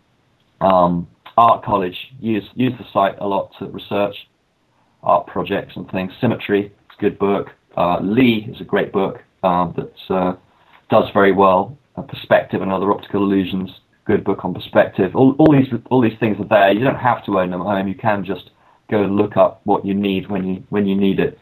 art college use the site a lot to research art projects and things. Symmetry, it's a good book. Lee is a great book that does very well. Perspective and Other Optical Illusions, good book on perspective. All these things are there. You don't have to own them at home. You can just go and look up what you need when you need it.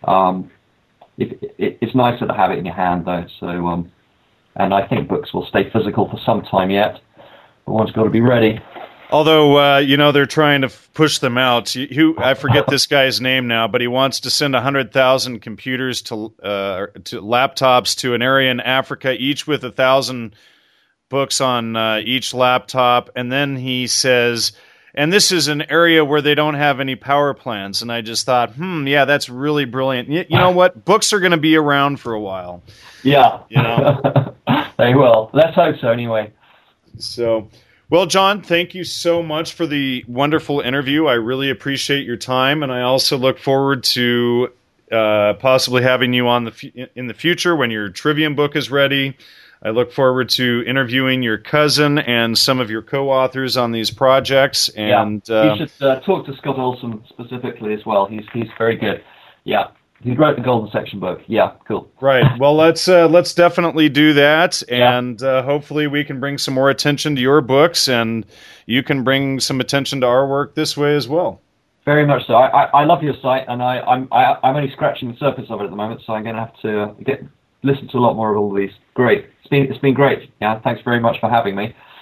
It's nicer to have it in your hand though. So and I think books will stay physical for some time yet, but one's got to be ready. Although, they're trying to push them out. I forget this guy's name now, but he wants to send 100,000 computers to laptops to an area in Africa, each with 1,000 books on each laptop. And then he says, and this is an area where they don't have any power plants. And I just thought, yeah, that's really brilliant. You know what? Books are going to be around for a while. Yeah. They will. Let's hope so anyway. So... Well, John, thank you so much for the wonderful interview. I really appreciate your time, and I also look forward to possibly having you on in the future when your Trivium book is ready. I look forward to interviewing your cousin and some of your co-authors on these projects. And you should talk to Scott Olson specifically as well. He's very good. Yeah. He wrote the Golden Section book. Yeah, cool. Right. Well, let's definitely do that, and hopefully we can bring some more attention to your books, and you can bring some attention to our work this way as well. Very much so. I love your site, and I'm only scratching the surface of it at the moment, so I'm going to have to listen to a lot more of all these. Great. It's been great. Yeah. Thanks very much for having me.